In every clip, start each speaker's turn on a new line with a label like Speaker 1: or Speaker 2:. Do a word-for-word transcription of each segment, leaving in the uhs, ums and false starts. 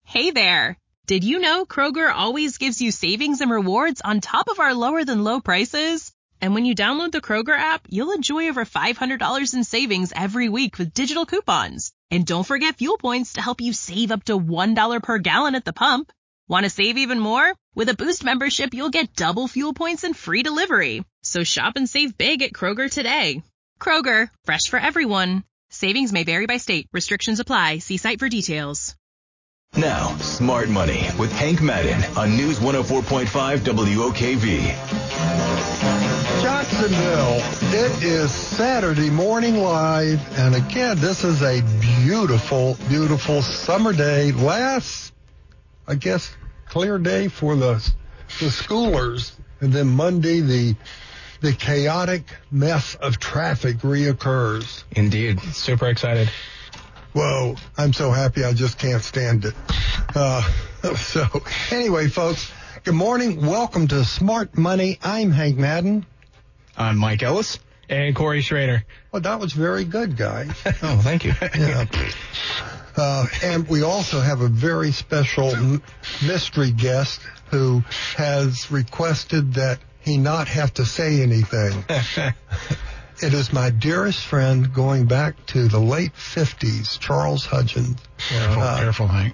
Speaker 1: Hey there! Did you know Kroger always gives you savings and rewards on top of our lower-than-low prices? And when you download the Kroger app, you'll enjoy over five hundred dollars in savings every week with digital coupons. And don't forget fuel points to help you save up to one dollar per gallon at the pump. Want to save even more? With a Boost membership, you'll get double fuel points and free delivery. So shop and save big at Kroger today. Kroger, fresh for everyone. Savings may vary by state. Restrictions apply. See site for details.
Speaker 2: Now, Smart Money with Hank Madden on News one oh four point five W O K V.
Speaker 3: Jacksonville, it is Saturday Morning Live, and again, this is a beautiful, beautiful summer day. Last, I guess, clear day for the the schoolers, and then Monday, the the chaotic mess of traffic reoccurs.
Speaker 4: Indeed. Super excited.
Speaker 3: Whoa, I'm so happy I just can't stand it. Uh, so, anyway, folks, good morning. Welcome to Smart Money. I'm Hank Madden.
Speaker 4: I'm Mike Ellis. And Corey Schrader.
Speaker 3: Well, that was very good, guys.
Speaker 4: Oh, thank you.
Speaker 3: Yeah. Uh, and we also have a very special m- mystery guest who has requested that he not have to say anything. It is my dearest friend going back to the late fifties, Charles Hudgens.
Speaker 4: Careful, uh, careful, Hank.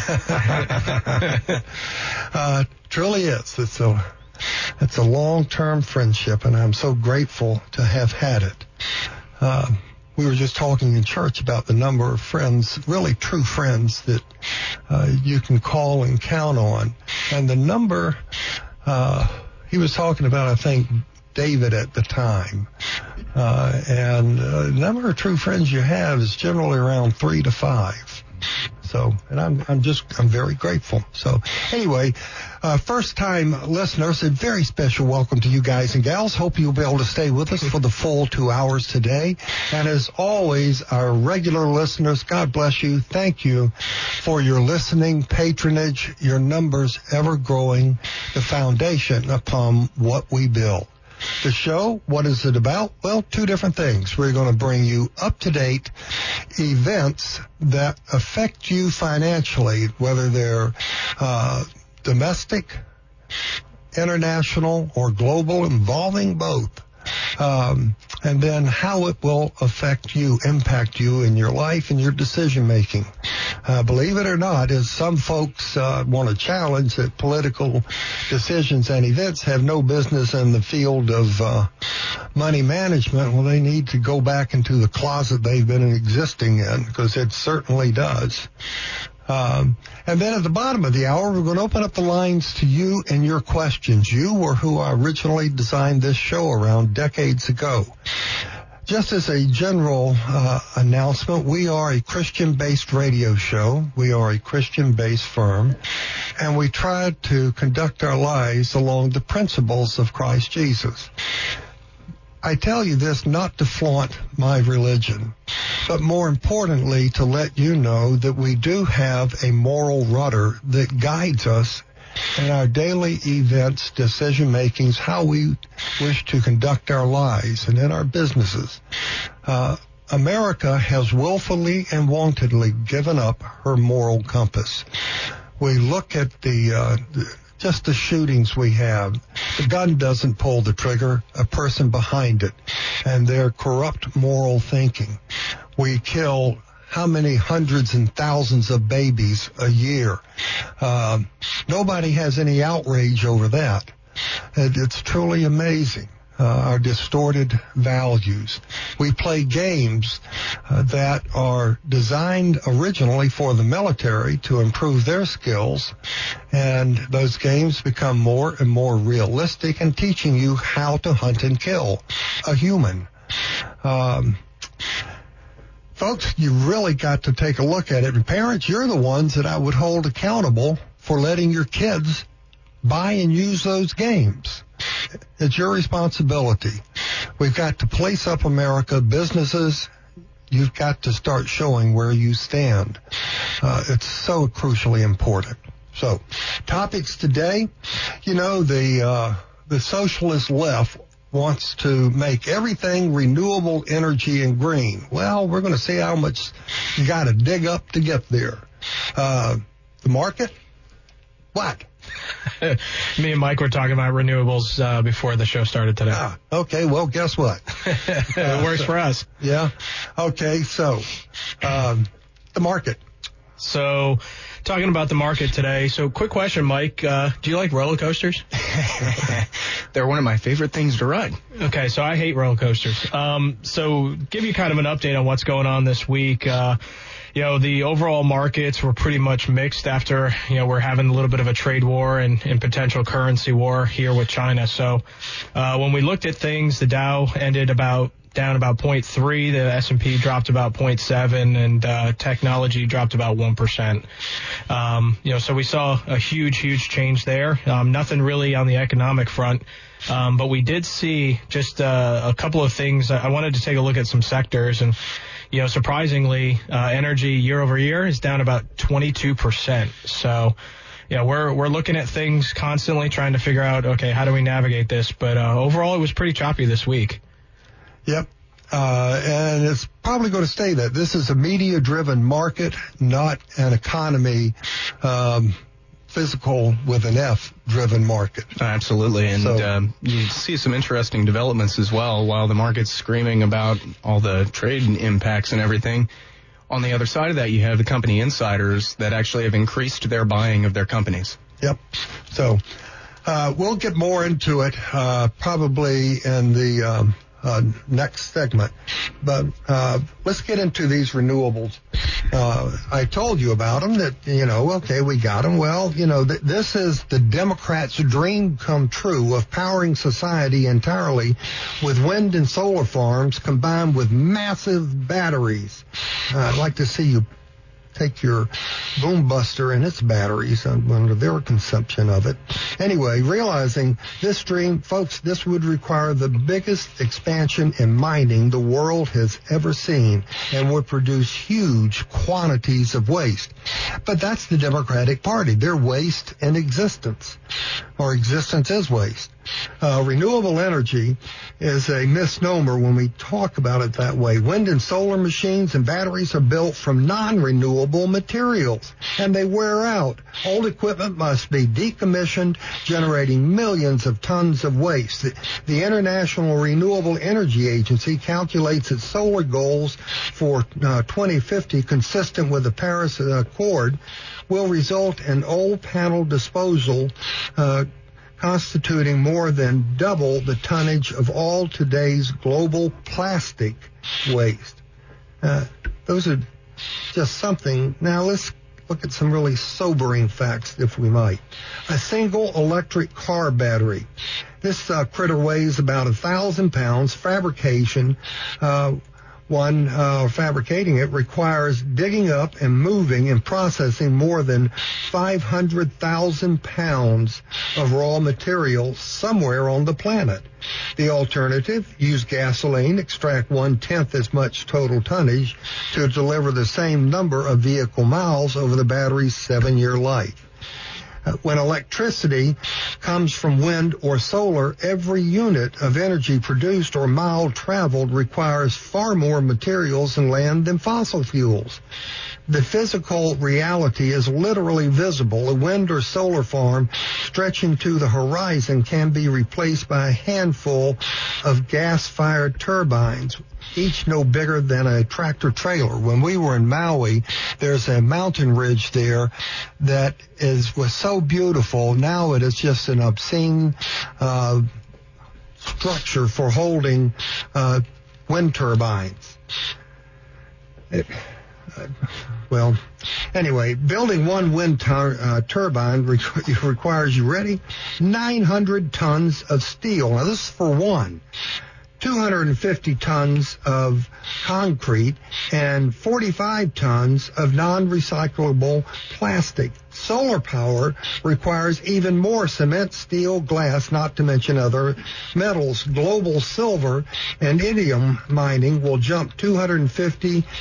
Speaker 3: uh, truly is. It's a, it's a long-term friendship, and I'm so grateful to have had it. Uh, we were just talking in church about the number of friends, really true friends, that uh, you can call and count on. And the number, uh, he was talking about, I think, David at the time. Uh, and uh, the number of true friends you have is generally around three to five. So, and I'm, I'm just, I'm very grateful. So anyway, uh, first time listeners, a very special welcome to you guys and gals. Hope you'll be able to stay with us for the full two hours today. And as always, our regular listeners, God bless you. Thank you for your listening, patronage, your numbers ever growing, the foundation upon what we build. The show, what is it about? Well, two different things. We're going to bring you up-to-date events that affect you financially, whether they're uh, domestic, international, or global, involving both. Um, and then how it will affect you, impact you in your life and your decision-making. Uh, believe it or not, as some folks uh, want to challenge that political decisions and events have no business in the field of uh, money management, well, they need to go back into the closet they've been existing in, because it certainly does. Um, and then at the bottom of the hour, we're going to open up the lines to you and your questions. You were who I originally designed this show around decades ago. Just as a general uh, announcement, we are a Christian-based radio show. We are a Christian-based firm, and we try to conduct our lives along the principles of Christ Jesus. I tell you this not to flaunt my religion, but more importantly to let you know that we do have a moral rudder that guides us in our daily events, decision-makings, how we wish to conduct our lives and in our businesses. Uh, America has willfully and wantedly given up her moral compass. We look at the... Uh, Just the shootings we have. The gun doesn't pull the trigger, a person behind it, and their corrupt moral thinking. We kill how many hundreds and thousands of babies a year. Uh, nobody has any outrage over that. It, it's truly amazing. Uh, our distorted values. We play games uh, that are designed originally for the military to improve their skills, and those games become more and more realistic in teaching you how to hunt and kill a human. Um, folks, you really got to take a look at it. And parents, you're the ones that I would hold accountable for letting your kids buy and use those games. It's your responsibility. We've got to police up America. Businesses, you've got to start showing where you stand. Uh, it's so crucially important. So, topics today, you know, the uh, the socialist left wants to make everything renewable energy and green. Well, we're going to see how much you got to dig up to get there. Uh, The market? What?
Speaker 4: Me and Mike were talking about renewables uh, before the show started today.
Speaker 3: Ah, okay, well, guess what?
Speaker 4: It works for us.
Speaker 3: Yeah. Okay, so um, the market.
Speaker 4: So, talking about the market today. So, quick question, Mike. Uh, do you like roller coasters?
Speaker 5: They're one of my favorite things to ride.
Speaker 4: Okay, so I hate roller coasters. Um, so, give you kind of an update on what's going on this week. Uh, you know, the overall markets were pretty much mixed after, you know, we're having a little bit of a trade war and, and potential currency war here with China. So, uh, when we looked at things, the Dow ended about down about zero point three, the S and P dropped about zero point seven, and uh, technology dropped about one percent. Um, you know, so we saw a huge, huge change there. Um, nothing really on the economic front, um, but we did see just uh, a couple of things. I wanted to take a look at some sectors, and you know, surprisingly, uh, energy year over year is down about twenty-two percent. So, yeah, we're we're looking at things constantly, trying to figure out, okay, how do we navigate this? But uh, overall, it was pretty choppy this week.
Speaker 3: Yep. Uh, and it's probably going to stay that. This is a media-driven market, not an economy, um, physical with an F-driven market.
Speaker 5: Absolutely. And
Speaker 3: So-
Speaker 5: um, you see some interesting developments as well. While the market's screaming about all the trade impacts and everything, on the other side of that, you have the company insiders that actually have increased their buying of their companies.
Speaker 3: Yep. So uh, we'll get more into it uh, probably in the um, uh, next segment. But uh, let's get into these renewables. Uh, I told you about them that, you know, okay, we got them. Well, you know, th- this is the Democrats' dream come true of powering society entirely with wind and solar farms combined with massive batteries. Uh, I'd like to see you take your boom buster and its batteries under their consumption of it. Anyway, realizing this dream, folks, this would require the biggest expansion in mining the world has ever seen and would produce huge quantities of waste. But that's the Democratic Party. They're waste in existence, or existence is waste. Uh, renewable energy is a misnomer when we talk about it that way. Wind and solar machines and batteries are built from non-renewable materials, and they wear out. Old equipment must be decommissioned, generating millions of tons of waste. The, the International Renewable Energy Agency calculates its solar goals for uh, twenty fifty, consistent with the Paris Accord, will result in old panel disposal uh, constituting more than double the tonnage of all today's global plastic waste. Uh, those are just something. Now let's look at some really sobering facts, if we might. A single electric car battery. This uh, critter weighs about a thousand pounds. Fabrication, uh, one uh, fabricating it requires digging up and moving and processing more than five hundred thousand pounds of raw material somewhere on the planet. The alternative, use gasoline, extract one-tenth as much total tonnage to deliver the same number of vehicle miles over the battery's seven-year life. When electricity comes from wind or solar, every unit of energy produced or mile traveled requires far more materials and land than fossil fuels. The physical reality is literally visible. A wind or solar farm stretching to the horizon can be replaced by a handful of gas-fired turbines, each no bigger than a tractor trailer. When we were in Maui, there's a mountain ridge there that is was so beautiful. Now it is just an obscene uh, structure for holding uh, wind turbines. It, uh, well, anyway, building one wind tur- uh, turbine requ- requires, you ready, nine hundred tons of steel. Now, this is for one. two hundred fifty tons of concrete and forty-five tons of non-recyclable plastic. Solar power requires even more cement, steel, glass, not to mention other metals. Global silver and indium mining will jump two hundred fifty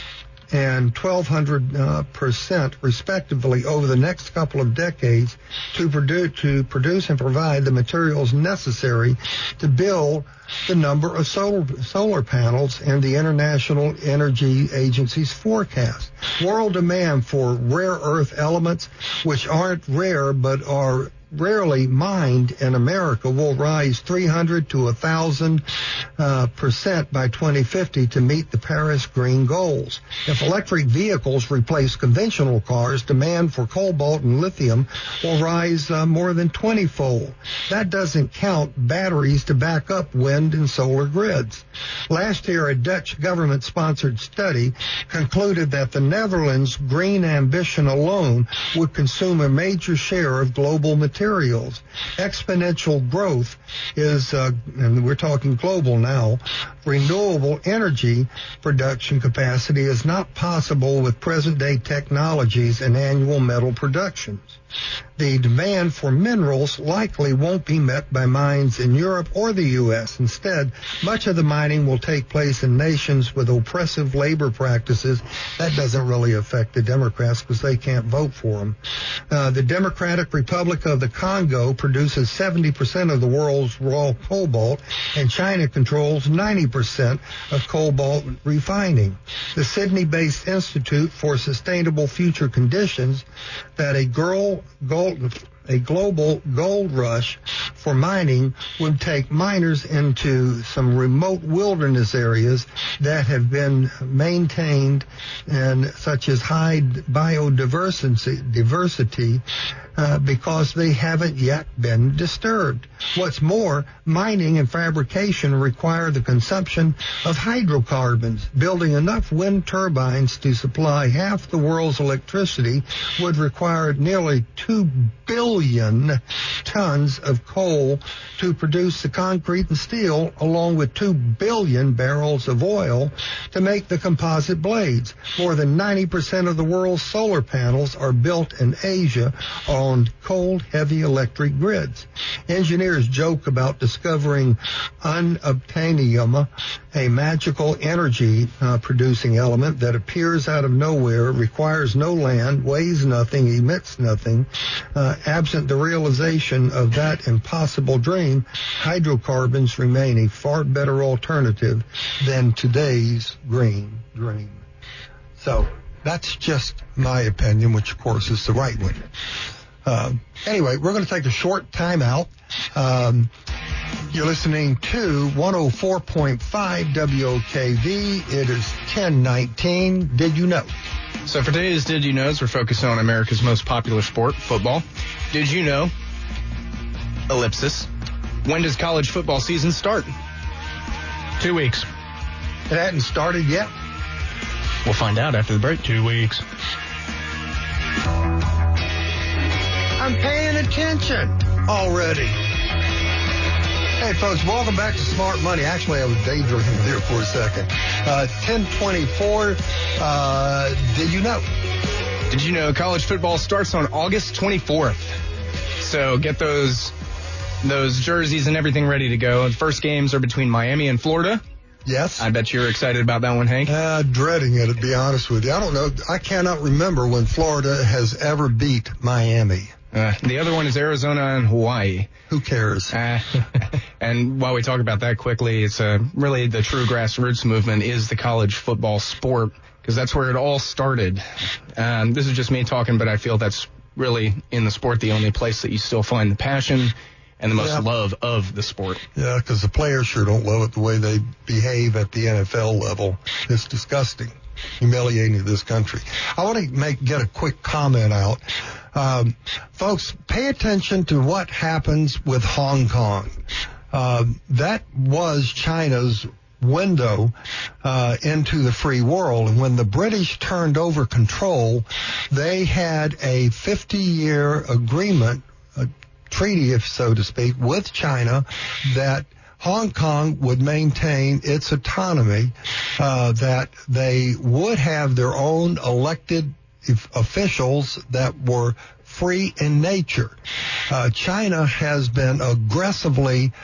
Speaker 3: and twelve hundred uh, percent respectively over the next couple of decades to produce to produce and provide the materials necessary to build the number of solar solar panels in the International Energy Agency's forecast. World demand for rare earth elements, which aren't rare but are rarely mined in America, will rise three hundred to one thousand uh, percent by twenty fifty to meet the Paris Green goals. If electric vehicles replace conventional cars, demand for cobalt and lithium will rise uh, more than twenty-fold. That doesn't count batteries to back up wind and solar grids. Last year, a Dutch government-sponsored study concluded that the Netherlands' green ambition alone would consume a major share of global materials. Materials. Exponential growth is, uh, and we're talking global now, renewable energy production capacity is not possible with present-day technologies and annual metal productions. The demand for minerals likely won't be met by mines in Europe or the U S. Instead, much of the mining will take place in nations with oppressive labor practices. That doesn't really affect the Democrats because they can't vote for them. Uh, the Democratic Republic of the Congo produces seventy percent of the world's raw cobalt, and China controls ninety percent of cobalt refining. The Sydney-based Institute for Sustainable Future Conditions that a girl gold a global gold rush for mining would take miners into some remote wilderness areas that have been maintained and such as high biodiversity diversity, uh, because they haven't yet been disturbed. What's more, mining and fabrication require the consumption of hydrocarbons. Building enough wind turbines to supply half the world's electricity would require nearly two billion tons of coal to produce the concrete and steel, along with two billion barrels of oil to make the composite blades. More than ninety percent of the world's solar panels are built in Asia on coal-heavy electric grids. Engineers joke about discovering unobtainium, a magical energy-producing uh, element that appears out of nowhere, requires no land, weighs nothing, emits nothing. Uh, absent the realization of that impossible dream, hydrocarbons remain a far better alternative than today's green dream. So that's just my opinion, which of course is the right one. Uh, anyway, we're going to take a short time out. Um, you're listening to one oh four point five W O K V. It is ten nineteen. Did you know?
Speaker 5: So for today's Did You Knows, we're focusing on America's most popular sport, football. Did you know? Ellipsis. When does college football season start?
Speaker 4: Two weeks.
Speaker 3: It hadn't started yet?
Speaker 5: We'll find out after the break.
Speaker 4: Two weeks.
Speaker 3: I'm paying attention already. Hey, folks, welcome back to Smart Money. Actually, I was daydreaming there for a second. Uh, ten twenty-four, uh, did you know?
Speaker 5: Did you know college football starts on August twenty-fourth? So get those those jerseys and everything ready to go. The first games are between Miami and Florida.
Speaker 3: Yes.
Speaker 5: I bet you're excited about that one, Hank.
Speaker 3: Uh, dreading it, to be honest with you. I don't know. I cannot remember when Florida has ever beat Miami.
Speaker 5: Uh, the other one is Arizona and Hawaii.
Speaker 3: Who cares?
Speaker 5: Uh, and while we talk about that quickly, it's uh, really the true grassroots movement is the college football sport, because that's where it all started. Um, this is just me talking, but I feel that's really in the sport the only place that you still find the passion and the most
Speaker 3: yeah.
Speaker 5: love of the sport.
Speaker 3: Yeah, because the players sure don't love it the way they behave at the N F L level. It's disgusting, humiliating to this country. I want to make get a quick comment out. Um, folks, pay attention to what happens with Hong Kong. Uh, that was China's window uh, into the free world. And when the British turned over control, they had a fifty-year agreement, a treaty, if so to speak, with China that Hong Kong would maintain its autonomy, uh, that they would have their own elected officials that were free in nature. Uh, China has been aggressively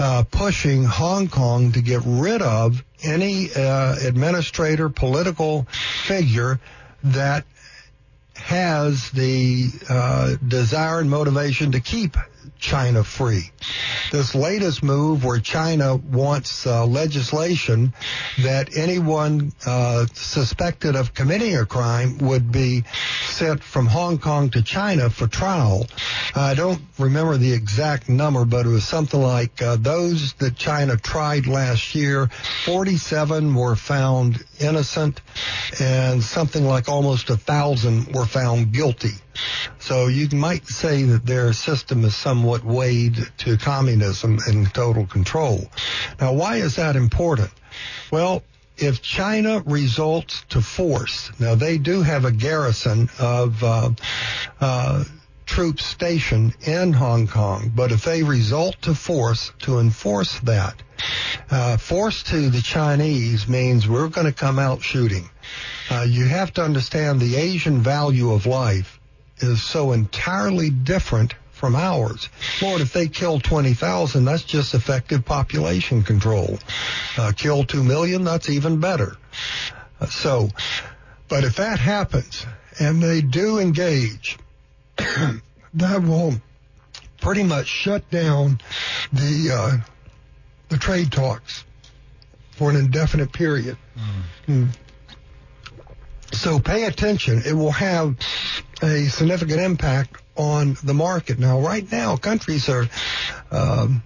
Speaker 3: uh, pushing Hong Kong to get rid of any uh, administrator, political figure that has the uh, desire and motivation to keep China free. This latest move where China wants uh, legislation that anyone uh, suspected of committing a crime would be sent from Hong Kong to China for trial. I don't remember the exact number, but it was something like uh, those that China tried last year, forty-seven were found innocent, and something like almost a thousand were found guilty. So you might say that their system is somewhat weighed to communism and total control. Now, why is that important? Well, if China resorts to force, now they do have a garrison of uh, uh, troops stationed in Hong Kong, but if they resort to force to enforce that, uh, force to the Chinese means we're going to come out shooting. Uh, you have to understand the Asian value of life is so entirely different from ours. Lord, if they kill twenty thousand, that's just effective population control. Uh, kill two million, that's even better. Uh, so, but if that happens, and they do engage, that will pretty much shut down the uh, the trade talks for an indefinite period. Mm. Mm. So pay attention. It will have a significant impact on the market. Now, right now, countries are um,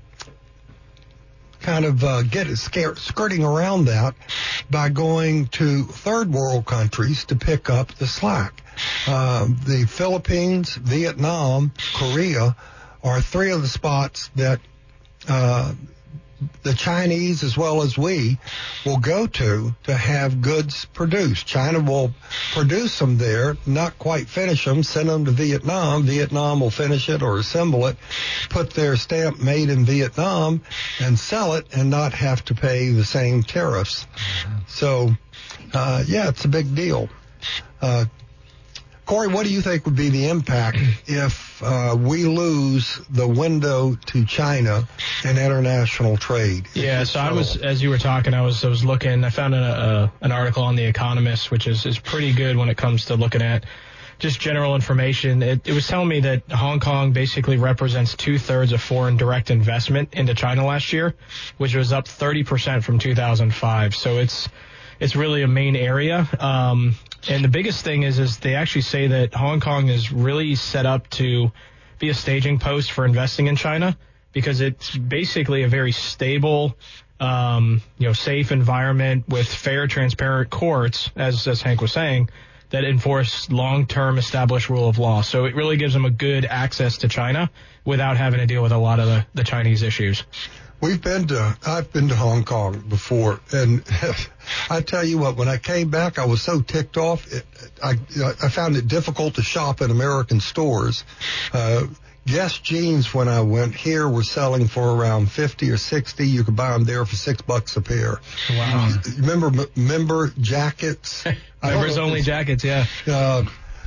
Speaker 3: kind of uh, get scared, skirting around that by going to third world countries to pick up the slack. Uh, the Philippines, Vietnam, Korea are three of the spots that uh, the Chinese, as well as we, will go to to have goods produced. China will produce them there, not quite finish them, send them to Vietnam. Vietnam will finish it or assemble it, put their stamp made in Vietnam, and sell it and not have to pay the same tariffs. Mm-hmm. So, uh, yeah, it's a big deal. Uh, Corey, what do you think would be the impact if uh, we lose the window to China in international trade?
Speaker 4: Yeah, so I was, as you were talking, I was I was looking, I found a, a, an article on The Economist, which is, is pretty good when it comes to looking at just general information. It, it was telling me that Hong Kong basically represents two-thirds of foreign direct investment into China last year, which was up thirty percent from two thousand five. So it's it's really a main area. Um, and the biggest thing is, is they actually say that Hong Kong is really set up to be a staging post for investing in China because it's basically a very stable, um, you know, safe environment with fair, transparent courts, as, as Hank was saying, that enforce long-term established rule of law. So it really gives them a good access to China without having to deal with a lot of the, the Chinese issues.
Speaker 3: We've been to, I've been to Hong Kong before, and I tell you what, when I came back, I was so ticked off. It, I, I found it difficult to shop in American stores. Uh, Guess jeans, when I went here, were selling for around fifty or sixty. You could buy them there for six bucks a pair.
Speaker 4: Wow.
Speaker 3: Remember, member jackets?
Speaker 4: Members only jackets, yeah.
Speaker 3: Uh,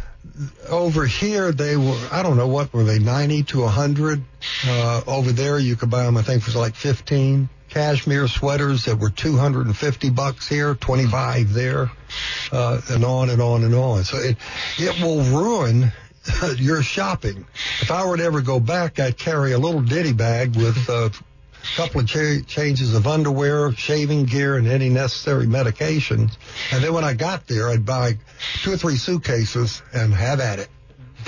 Speaker 3: over here, they were, I don't know, what were they, ninety to one hundred? Uh, over there, you could buy them, I think, for like fifteen. Cashmere sweaters that were two hundred fifty bucks here, twenty-five there, uh, and on and on and on. So it, it will ruin your shopping. If I were to ever go back, I'd carry a little ditty bag with uh, a couple of cha- changes of underwear, shaving gear, and any necessary medications. And then when I got there, I'd buy two or three suitcases and have at it.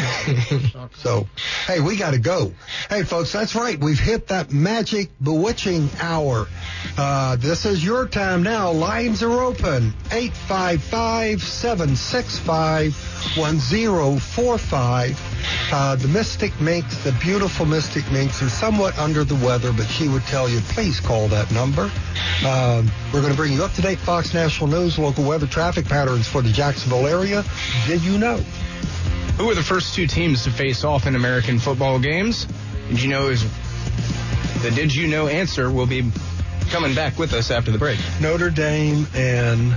Speaker 3: So, hey, we got to go. Hey, folks, that's right. We've hit that magic, bewitching hour. Uh, this is your time now. Lines are open. eight five five, seven six five, one zero four five. Uh, the Mystic Minx, the beautiful Mystic Minx, is somewhat under the weather, but she would tell you, please call that number. Um, we're going to bring you up-to-date Fox National News, local weather, traffic patterns for the Jacksonville area. Did you know?
Speaker 5: Who were the first two teams to face off in American football games? Did you know is the Did You Know answer will be coming back with us after the break.
Speaker 3: Notre Dame and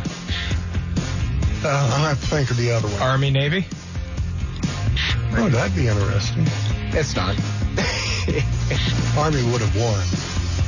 Speaker 3: uh, I'll have to think of the other one.
Speaker 4: Army, Navy?
Speaker 3: Oh, that'd be interesting.
Speaker 5: It's not.
Speaker 3: Army would have won.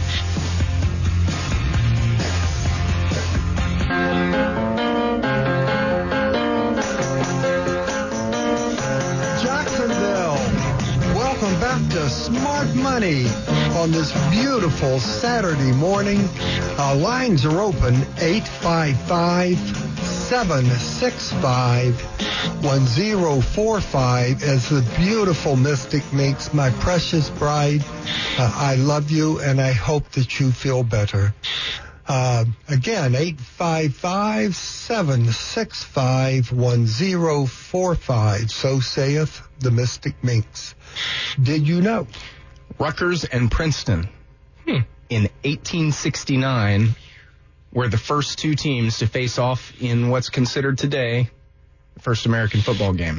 Speaker 3: Welcome back to Smart Money on this beautiful Saturday morning. Uh, lines are open, eight five five, seven six five, one zero four five. As the beautiful Mystic Minx, my precious bride, uh, I love you and I hope that you feel better. Uh, again, eight five five, seven six five, one zero four five. So saith the Mystic Minx. Did you know?
Speaker 5: Rutgers and Princeton hmm. in eighteen sixty-nine were the first two teams to face off in what's considered today the first American football game.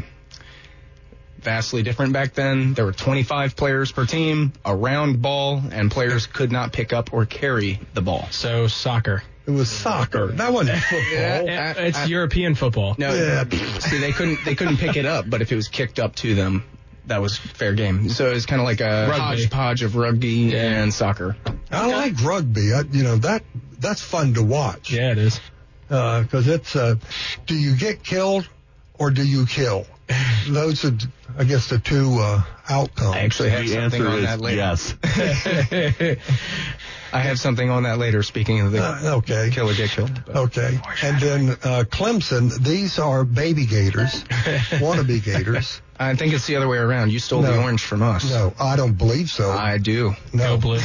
Speaker 5: Vastly different back then. There were twenty-five players per team, a round ball, and players could not pick up or carry the ball.
Speaker 4: So soccer.
Speaker 3: It was soccer. That wasn't football.
Speaker 4: Yeah, it's I, I, European football.
Speaker 5: No, yeah. See, they couldn't they couldn't pick it up, but if it was kicked up to them, that was fair game. So it was kind of like a rugby. hodgepodge of rugby yeah. and soccer.
Speaker 3: I like rugby. I, you know, that that's fun to watch.
Speaker 4: Yeah, it is.
Speaker 3: Because uh, it's, uh, do you get killed or do you kill? Those are, I guess, the two uh, outcomes.
Speaker 5: I actually have
Speaker 6: the
Speaker 5: something
Speaker 6: answer
Speaker 5: on
Speaker 6: is
Speaker 5: that later.
Speaker 6: Yes.
Speaker 5: I have something on that later, speaking of the
Speaker 3: uh, okay.
Speaker 5: kill or get killed.
Speaker 3: But. Okay. And then uh, Clemson, these are baby gators, wannabe gators.
Speaker 5: I think it's the other way around. You stole
Speaker 3: no,
Speaker 5: the orange from us.
Speaker 3: No, I don't believe so.
Speaker 5: I do.
Speaker 3: No.
Speaker 4: Go blue.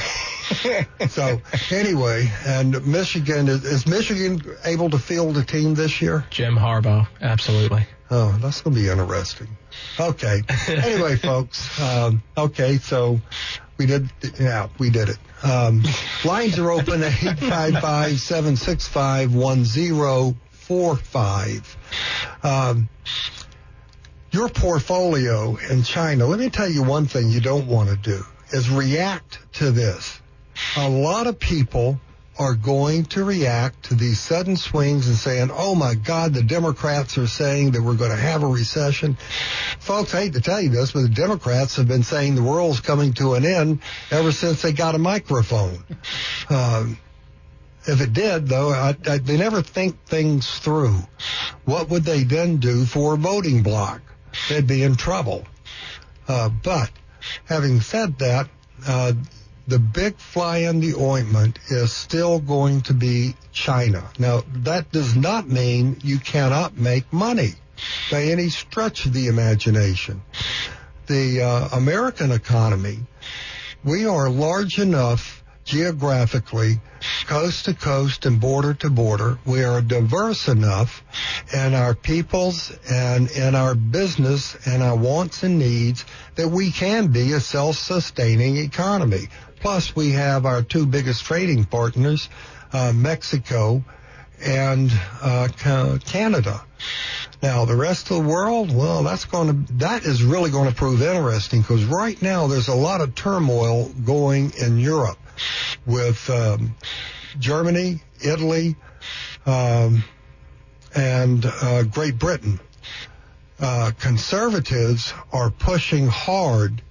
Speaker 3: So, anyway, and Michigan, is, is Michigan able to field a team this year?
Speaker 4: Jim Harbaugh, absolutely.
Speaker 3: Oh, that's going to be interesting. Okay. Anyway, folks, um, okay, so we did, yeah, we did it. Um, lines are open at eight five five, seven six five, one zero four five. Um, your portfolio in China, let me tell you one thing you don't want to do, is react to this. A lot of people are going to react to these sudden swings and saying, oh, my God, the Democrats are saying that we're going to have a recession. Folks, I hate to tell you this, but the Democrats have been saying the world's coming to an end ever since they got a microphone. Um, if it did, though, I, I, they never think things through. What would they then do for a voting bloc? They'd be in trouble. Uh, but having said that, uh, the big fly in the ointment is still going to be China. Now, that does not mean you cannot make money by any stretch of the imagination. The uh, American economy, we are large enough geographically, coast to coast and border to border. We are diverse enough in our peoples and in our business and our wants and needs that we can be a self-sustaining economy. Plus, we have our two biggest trading partners, uh, Mexico and uh, Canada. Now, the rest of the world, well, that's going to, that is really going to prove interesting because right now there's a lot of turmoil going in Europe with um, Germany, Italy, um, and uh, Great Britain. Uh, conservatives are pushing hard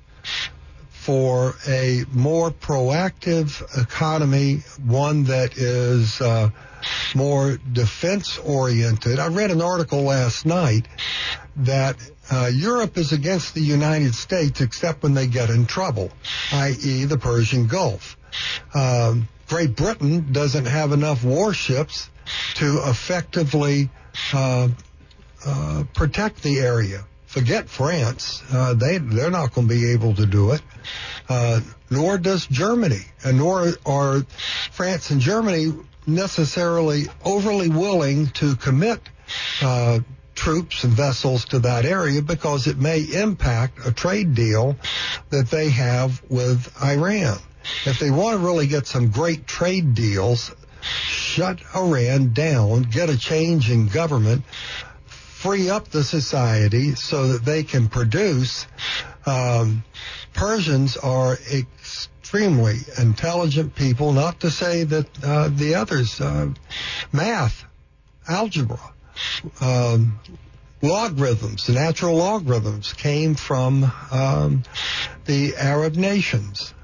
Speaker 3: for a more proactive economy, one that is uh, more defense-oriented. I read an article last night that uh, Europe is against the United States except when they get in trouble, that is the Persian Gulf. Um, Great Britain doesn't have enough warships to effectively uh, uh, protect the area. Forget France. Uh, they, they're not going to be able to do it. Uh, nor does Germany. And nor are France and Germany necessarily overly willing to commit uh, troops and vessels to that area because it may impact a trade deal that they have with Iran. If they want to really get some great trade deals, shut Iran down, get a change in government, free up the society so that they can produce. Um, Persians are extremely intelligent people, not to say that uh, the others, uh, math, algebra, um, logarithms, natural logarithms came from um, the Arab nations.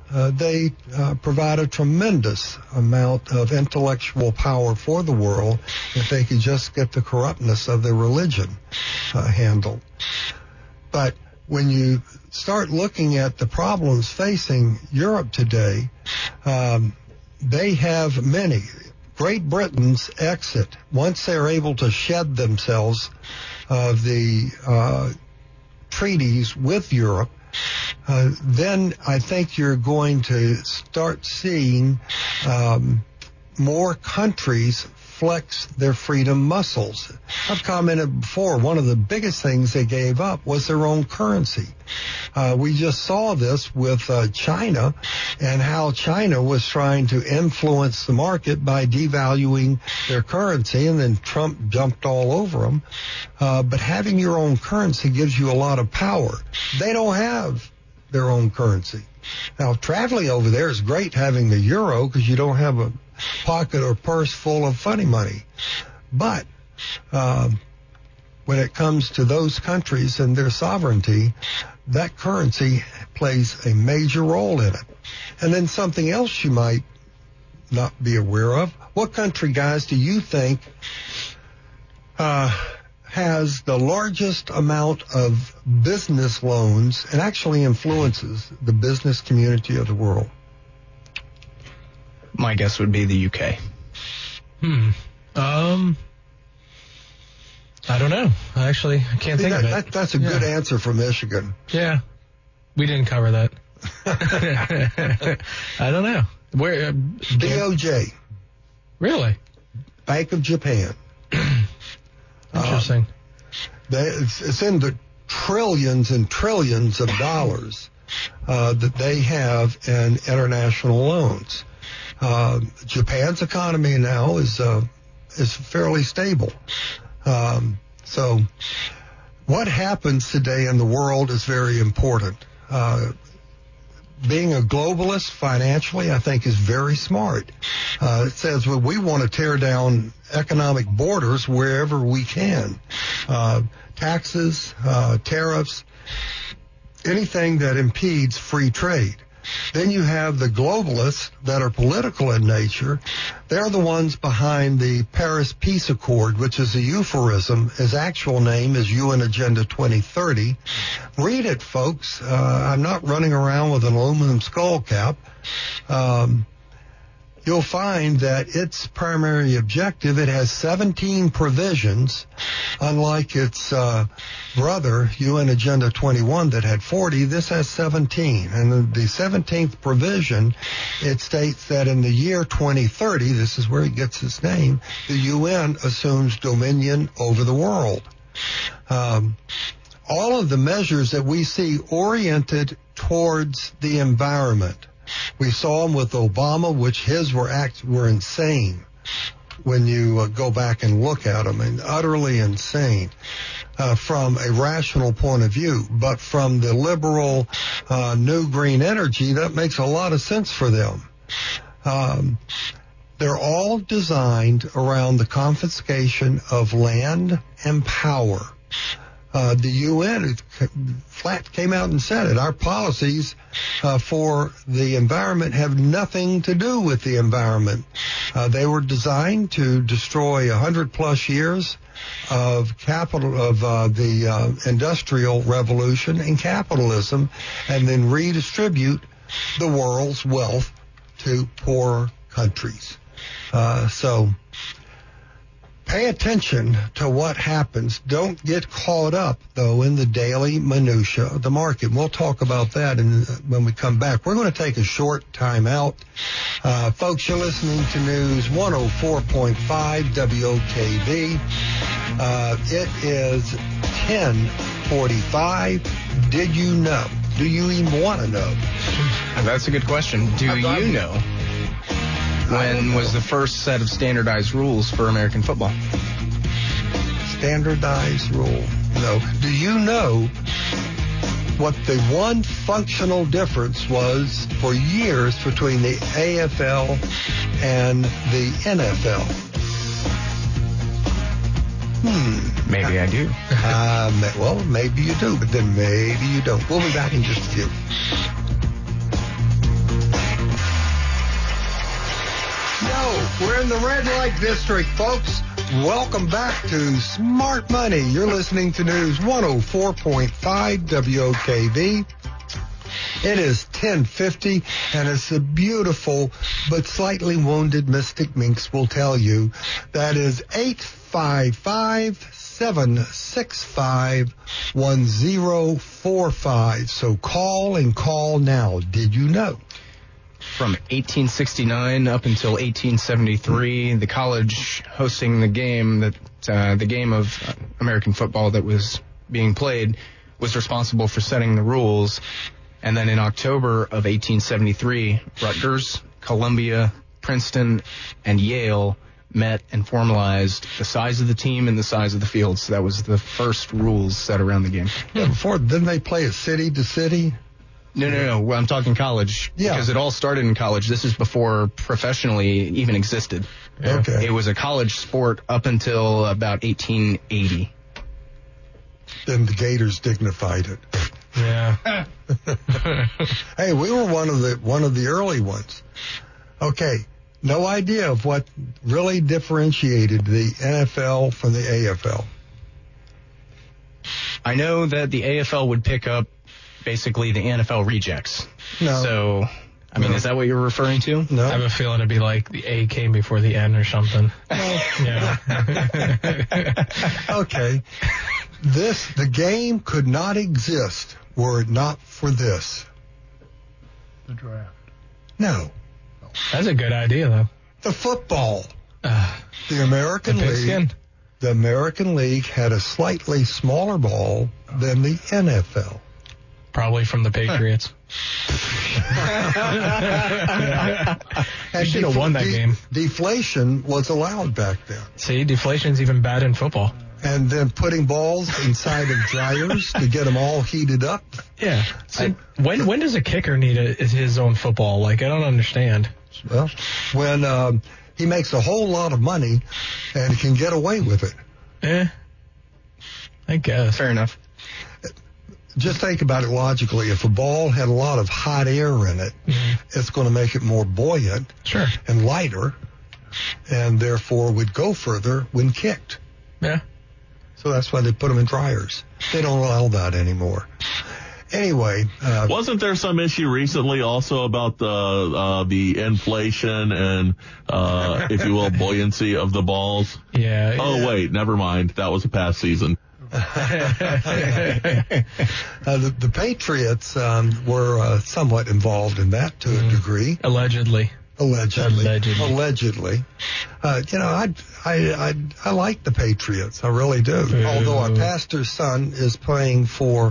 Speaker 3: uh, they uh, provide a tremendous amount of intellectual power for the world if they could just get the corruptness of their religion uh, handled. But when you start looking at the problems facing Europe today, um, they have many. Great Britain's exit, once they're able to shed themselves of the uh, treaties with Europe, uh, then I think you're going to start seeing um, more countries flex their freedom muscles. I've commented before, one of the biggest things they gave up was their own currency. Uh, we just saw this with uh, China and how China was trying to influence the market by devaluing their currency, and then Trump jumped all over them. Uh, but having your own currency gives you a lot of power. They don't have their own currency. Now, traveling over there is great having the euro because you don't have a pocket or purse full of funny money. But um, when it comes to those countries and their sovereignty, that currency plays a major role in it. And then something else you might not be aware of. What country, guys, do you think uh, has the largest amount of business loans and actually influences the business community of the world?
Speaker 5: My guess would be the U K.
Speaker 4: Hmm. Um. I don't know. Actually, I can't
Speaker 3: See,
Speaker 4: think
Speaker 3: that,
Speaker 4: of it.
Speaker 3: That, that's a
Speaker 4: yeah.
Speaker 3: good answer from Michigan.
Speaker 4: Yeah. We didn't cover that. I don't know. Where? Uh,
Speaker 3: B O J.
Speaker 4: Really?
Speaker 3: Bank of Japan.
Speaker 4: Interesting.
Speaker 3: Uh, they, it's, it's in the trillions and trillions of dollars uh, that they have in international loans. Uh, Japan's economy now is uh, is fairly stable. Um, so what happens today in the world is very important. Uh, being a globalist financially, I think, is very smart. Uh, it says, well, we want to tear down economic borders wherever we can. Uh, taxes, uh, tariffs, anything that impedes free trade. Then you have the globalists that are political in nature. They're the ones behind the Paris Peace Accord, which is a euphemism. His actual name is U N Agenda twenty thirty. Read it, folks. Uh, I'm not running around with an aluminum skull cap. Um, you'll find that its primary objective, it has seventeen provisions, unlike its uh, brother, U N Agenda twenty-one, that had forty. This has seventeen. And the seventeenth provision, it states that in the year twenty thirty, this is where it gets its name, the U N assumes dominion over the world. Um, all of the measures that we see oriented towards the environment, we saw them with Obama, which his were act were insane when you uh, go back and look at them, and utterly insane uh, from a rational point of view. But from the liberal uh, new green energy, that makes a lot of sense for them. Um, they're all designed around the confiscation of land and power. Uh, the U N flat came out and said it. Our policies uh, for the environment have nothing to do with the environment. Uh, they were designed to destroy a hundred plus years of capital of uh, the uh, industrial revolution and capitalism, and then redistribute the world's wealth to poorer countries. Uh, so. Pay attention to what happens. Don't get caught up, though, in the daily minutia of the market. We'll talk about that in, when we come back. We're going to take a short time out. Uh, folks, you're listening to News one oh four point five W O K V. Uh, it is ten forty-five. Did you know? Do you even want to know?
Speaker 5: That's a good question. Do you know? When was the first set of standardized rules for American football?
Speaker 3: Standardized rule. No. Do you know what the one functional difference was for years between the A F L and the N F L? Hmm.
Speaker 5: Maybe I do.
Speaker 3: uh, well, maybe you do, but then maybe you don't. We'll be back in just a few. We're in the red light district, folks. Welcome back to Smart Money. You're listening to News one oh four point five W O K V. It is ten fifty, and it's a beautiful but slightly wounded Mystic Minx will tell you. That is eight five five, seven six five, one zero four five. So call and call now. Did you know?
Speaker 5: From eighteen sixty-nine up until eighteen seventy-three, the college hosting the game that uh, the game of American football that was being played was responsible for setting the rules. And then in October of eighteen seventy-three, Rutgers, Columbia, Princeton, and Yale met and formalized the size of the team and the size of the field. So that was the first rules set around the game.
Speaker 3: Yeah, before, didn't they play it city to city?
Speaker 5: No, no, no. Well, I'm talking college.
Speaker 3: Yeah.
Speaker 5: Because it all started in college. This is before professionally even existed.
Speaker 3: Yeah. Okay.
Speaker 5: It was a college sport up until about eighteen eighty.
Speaker 3: Then the Gators dignified it.
Speaker 4: Yeah.
Speaker 3: Hey, we were one of the one of the early ones. Okay, no idea of what really differentiated the N F L from the A F L.
Speaker 5: I know that the A F L would pick up basically the N F L rejects.
Speaker 3: No.
Speaker 5: So, I mean,
Speaker 3: No.
Speaker 5: is that what you're referring to?
Speaker 3: No.
Speaker 4: I have a feeling it'd be like the A came before the N or something. Yeah.
Speaker 3: Okay. This, the game could not exist were it not for this.
Speaker 6: The draft.
Speaker 3: No.
Speaker 4: That's a good idea, though.
Speaker 3: The football.
Speaker 4: Uh,
Speaker 3: The American
Speaker 4: the
Speaker 3: League.
Speaker 4: pigskin.
Speaker 3: The American League had a slightly smaller ball than the N F L.
Speaker 4: Probably from the Patriots.
Speaker 3: And
Speaker 4: should have won that game.
Speaker 3: Deflation was allowed back then.
Speaker 4: See, deflation's even bad in football.
Speaker 3: And then putting balls inside of dryers to get them all heated up.
Speaker 4: Yeah. See, when when does a kicker need a, his own football? Like, I don't understand.
Speaker 3: Well, when um, he makes a whole lot of money and he can get away with it.
Speaker 4: Eh. I guess.
Speaker 5: Fair enough.
Speaker 3: Just think about it logically. If a ball had a lot of hot air in it,
Speaker 4: Mm-hmm.
Speaker 3: it's going to make it more buoyant
Speaker 4: Sure.
Speaker 3: and lighter, and therefore would go further when kicked.
Speaker 4: Yeah.
Speaker 3: So that's why they put them in dryers. They don't allow that anymore. Anyway, uh,
Speaker 7: wasn't there some issue recently also about the uh, the inflation and, uh, if you will, buoyancy of the balls?
Speaker 4: Yeah.
Speaker 7: Oh,
Speaker 4: yeah.
Speaker 7: wait, never mind. That was a past season.
Speaker 3: uh, the, the Patriots um, were uh, somewhat involved in that to
Speaker 4: Mm-hmm.
Speaker 3: a degree.
Speaker 4: Allegedly.
Speaker 3: Allegedly.
Speaker 4: Allegedly.
Speaker 3: Allegedly. Uh, you know, I, I, I, I like the Patriots. I really do.
Speaker 4: Boo.
Speaker 3: Although our pastor's son is playing for,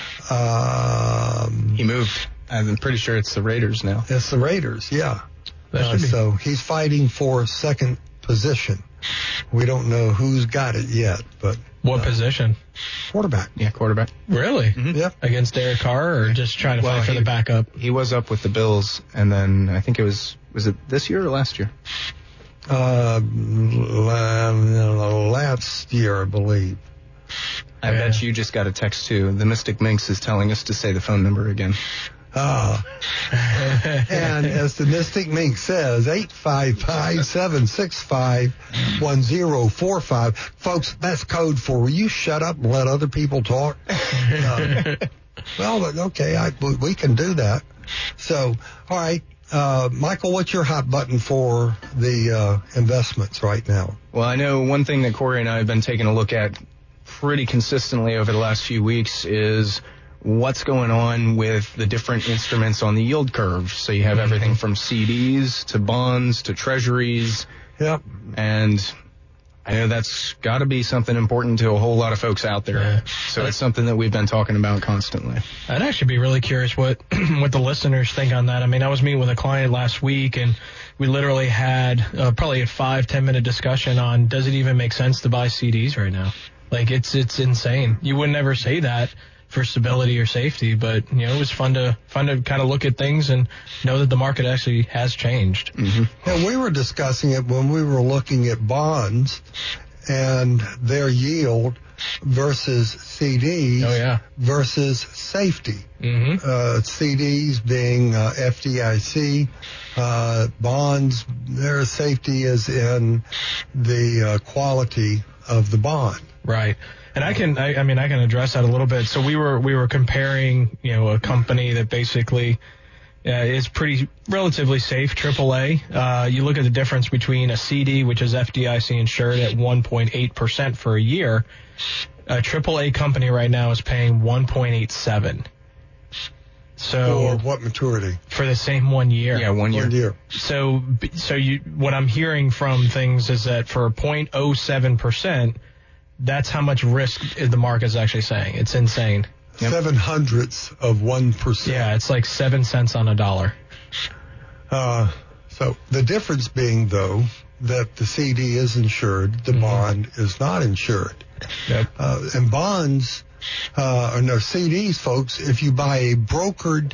Speaker 3: um,
Speaker 5: He moved. I'm pretty sure it's the Raiders now.
Speaker 3: it's the Raiders, yeah.
Speaker 4: That
Speaker 3: Uh,
Speaker 4: should be-
Speaker 3: so he's fighting for second position. We don't know who's got it yet, but
Speaker 4: What position?
Speaker 3: quarterback.
Speaker 5: Yeah, quarterback.
Speaker 4: Really?
Speaker 3: Yep.
Speaker 4: Against Derek Carr, or just trying to
Speaker 5: Well,
Speaker 4: fight for
Speaker 5: he-
Speaker 4: the backup?
Speaker 5: He was up with the Bills, and then I think it was, was it this year or last year?
Speaker 3: Uh, la- last year, I believe.
Speaker 5: I
Speaker 4: Yeah.
Speaker 5: bet you just got a text too. The Mystic Minx is telling us to say the phone number again.
Speaker 3: Ah. And as the Mystic Mink says, eight five five, seven six five, one zero four five. Folks, that's code for will you shut up and let other people talk? Uh, well, okay, I, we can do that. So, all right, uh, Michael, what's your hot button for the uh, investments right now?
Speaker 5: Well, I know one thing that Corey and I have been taking a look at pretty consistently over the last few weeks is what's going on with the different instruments on the yield curve. So you have everything from C Ds to bonds to treasuries.
Speaker 3: Yep.
Speaker 5: And I know that's got to be something important to a whole lot of folks out there.
Speaker 4: Yeah.
Speaker 5: So it's something that we've been talking about constantly.
Speaker 4: I'd actually be really curious what what the listeners think on that. I mean, I was meeting with a client last week, and we literally had uh, probably a five, ten minute discussion on does it even make sense to buy C Ds right now? Like, it's it's insane. You would never say that for stability or safety, but you know, it was fun to fun to kind of look at things and know that the market actually has changed.
Speaker 5: Mm-hmm.
Speaker 3: And we were discussing it when we were looking at bonds and their yield versus C Ds
Speaker 4: Oh yeah.
Speaker 3: versus safety.
Speaker 4: Mm-hmm.
Speaker 3: Uh, C Ds being uh, F D I C Uh, bonds, their safety is in the uh, quality of the bond.
Speaker 4: Right. And I can, I, I mean, I can address that a little bit. So we were, we were comparing, you know, a company that basically uh, is pretty relatively safe, triple A. Uh, you look at the difference between a C D, which is F D I C insured at one point eight percent for a year. A triple A company right now is paying one point eight seven. So
Speaker 3: For what maturity?
Speaker 4: For the same one year.
Speaker 5: Yeah, one year.
Speaker 3: One year.
Speaker 4: So, so you, what I'm hearing from things is that for zero point zero seven percent, that's how much risk the market is actually saying. It's insane.
Speaker 5: Yep.
Speaker 3: Seven hundredths of one percent.
Speaker 4: Yeah, it's like seven cents on a dollar.
Speaker 3: Uh, so the difference being, though, that the C D is insured, the mm-hmm. bond is not insured.
Speaker 4: Yep.
Speaker 3: Uh, and bonds, uh, or no, C Ds, folks, if you buy a brokered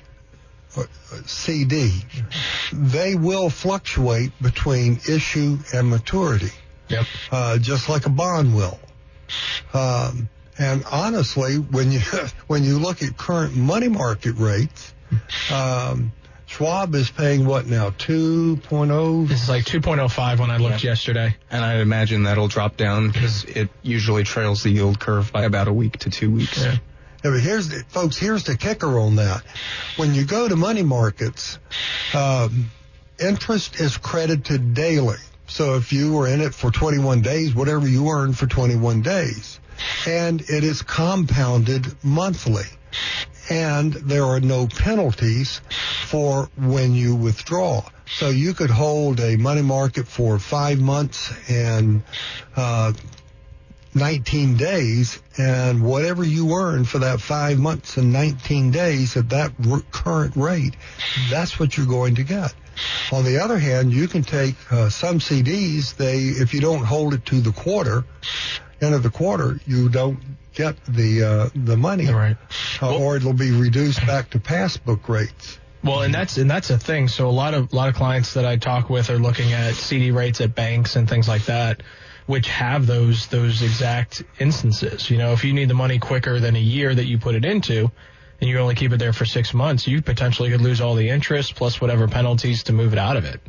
Speaker 3: C D, they will fluctuate between issue and maturity.
Speaker 4: Yep.
Speaker 3: Uh, just like a bond will. Um, and honestly, when you when you look at current money market rates, um, Schwab is paying what now? two point oh?
Speaker 4: This is like two point oh five when I looked yeah. yesterday.
Speaker 5: And I imagine that'll drop down because it usually trails the yield curve by about a week to two weeks.
Speaker 4: Yeah.
Speaker 3: Yeah, but here's the, folks, here's the kicker on that. When you go to money markets, um, interest is credited daily. So if you were in it for twenty-one days, whatever you earn for twenty-one days. And it is compounded monthly. And there are no penalties for when you withdraw. So you could hold a money market for five months and uh, nineteen days, and whatever you earn for that five months and nineteen days at that r- current rate, that's what you're going to get. On the other hand, you can take uh, some C Ds, they, if you don't hold it to the quarter, end of the quarter, you don't get the uh, the money,
Speaker 4: right.
Speaker 3: uh,
Speaker 4: well,
Speaker 3: or it'll be reduced back to passbook rates.
Speaker 4: Well, and that's and that's a thing. So a lot of a lot of clients that I talk with are looking at C D rates at banks and things like that, which have those those exact instances. You know, if you need the money quicker than a year that you put it into, and you only keep it there for six months, you potentially could lose all the interest plus whatever penalties to move it out of it.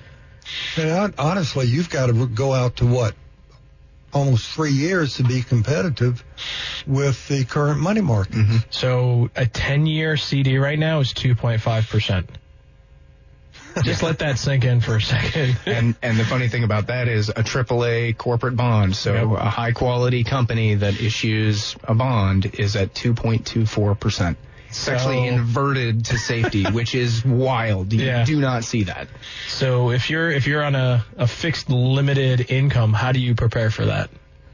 Speaker 3: And honestly, you've got to go out to what? Almost three years to be competitive with the current money market.
Speaker 4: Mm-hmm. So a ten-year C D right now is two point five percent. Just let that sink in for a second.
Speaker 5: and and the funny thing about that is a triple A corporate bond, so yep. a high-quality company that issues a bond is at two point two four percent. It's so, actually inverted to safety, which is wild. You yeah. do not see that.
Speaker 4: So if you're if you're on a, a fixed limited income, how do you prepare for that?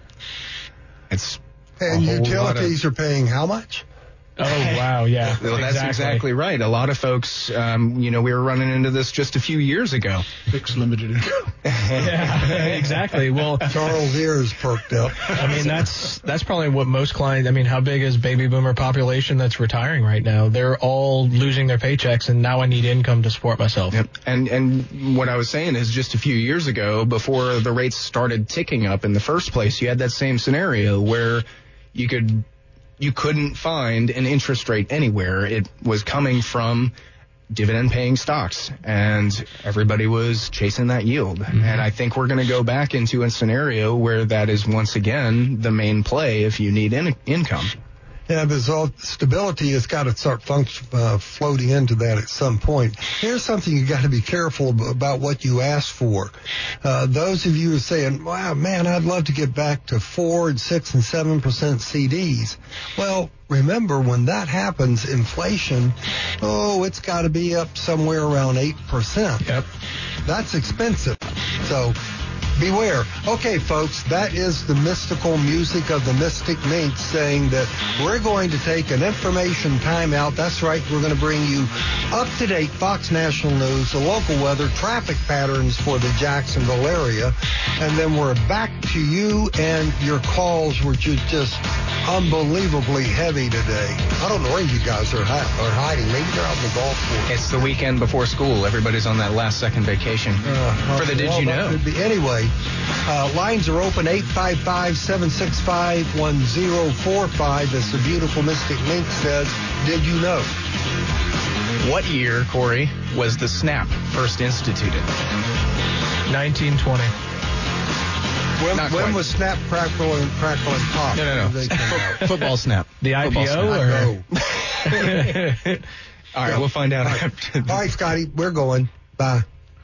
Speaker 5: It's
Speaker 3: and utilities of, are paying how much?
Speaker 4: Oh, wow, yeah.
Speaker 5: Well, that's exactly. exactly right. A lot of folks, um, you know, we were running into this just a few years ago.
Speaker 6: Fixed limited income.
Speaker 4: Yeah, exactly. Well,
Speaker 3: Charles ears perked up.
Speaker 4: I mean, that's that's probably what most clients, I mean, how big is baby boomer population that's retiring right now? They're all losing their paychecks, and now I need income to support myself.
Speaker 5: Yep. And, and what I was saying is just a few years ago, before the rates started ticking up in the first place, you had that same scenario where you could... You couldn't find an interest rate anywhere. It was coming from dividend-paying stocks, and everybody was chasing that yield. Mm-hmm. And I think we're going to go back into a scenario where that is once again the main play if you need in- income.
Speaker 3: Yeah, but all stability has got to start function, uh, floating into that at some point. Here's something you got to be careful about what you ask for. Uh, those of you who are saying, wow, man, I'd love to get back to four and six and seven percent C Ds. Well, remember, when that happens, inflation, oh, it's got to be up somewhere around eight percent.
Speaker 4: Yep.
Speaker 3: That's expensive. So beware. Okay, folks, that is the mystical music of the Mystic Minx saying that we're going to take an information timeout. That's right, we're going to bring you up-to-date Fox National News, the local weather, traffic patterns for the Jacksonville area, and then we're back to you and your calls, which are just unbelievably heavy today. I don't know where you guys are, hi- are hiding. Maybe they're out on the golf course.
Speaker 5: It's the weekend before school. Everybody's on that last-second vacation. Uh, for the Did
Speaker 3: well,
Speaker 5: You Know?
Speaker 3: Could be. Anyway, Uh, lines are open, eight five five, seven six five, one zero four five. As the beautiful Mystic Minx says, did you know?
Speaker 5: What year, Corey, was the snap first instituted?
Speaker 4: nineteen twenty.
Speaker 3: When,
Speaker 5: Not
Speaker 3: when
Speaker 5: quite.
Speaker 3: was Snap, Crackle, and Crackle and Pop?
Speaker 5: No, no, no.
Speaker 3: When they came out?
Speaker 5: Fo- football snap.
Speaker 4: The
Speaker 5: Football
Speaker 4: I P O
Speaker 5: snap.
Speaker 4: or?
Speaker 3: Go.
Speaker 5: All right, we'll find out
Speaker 3: All right.
Speaker 5: after.
Speaker 3: All right, Scotty, we're going. Bye.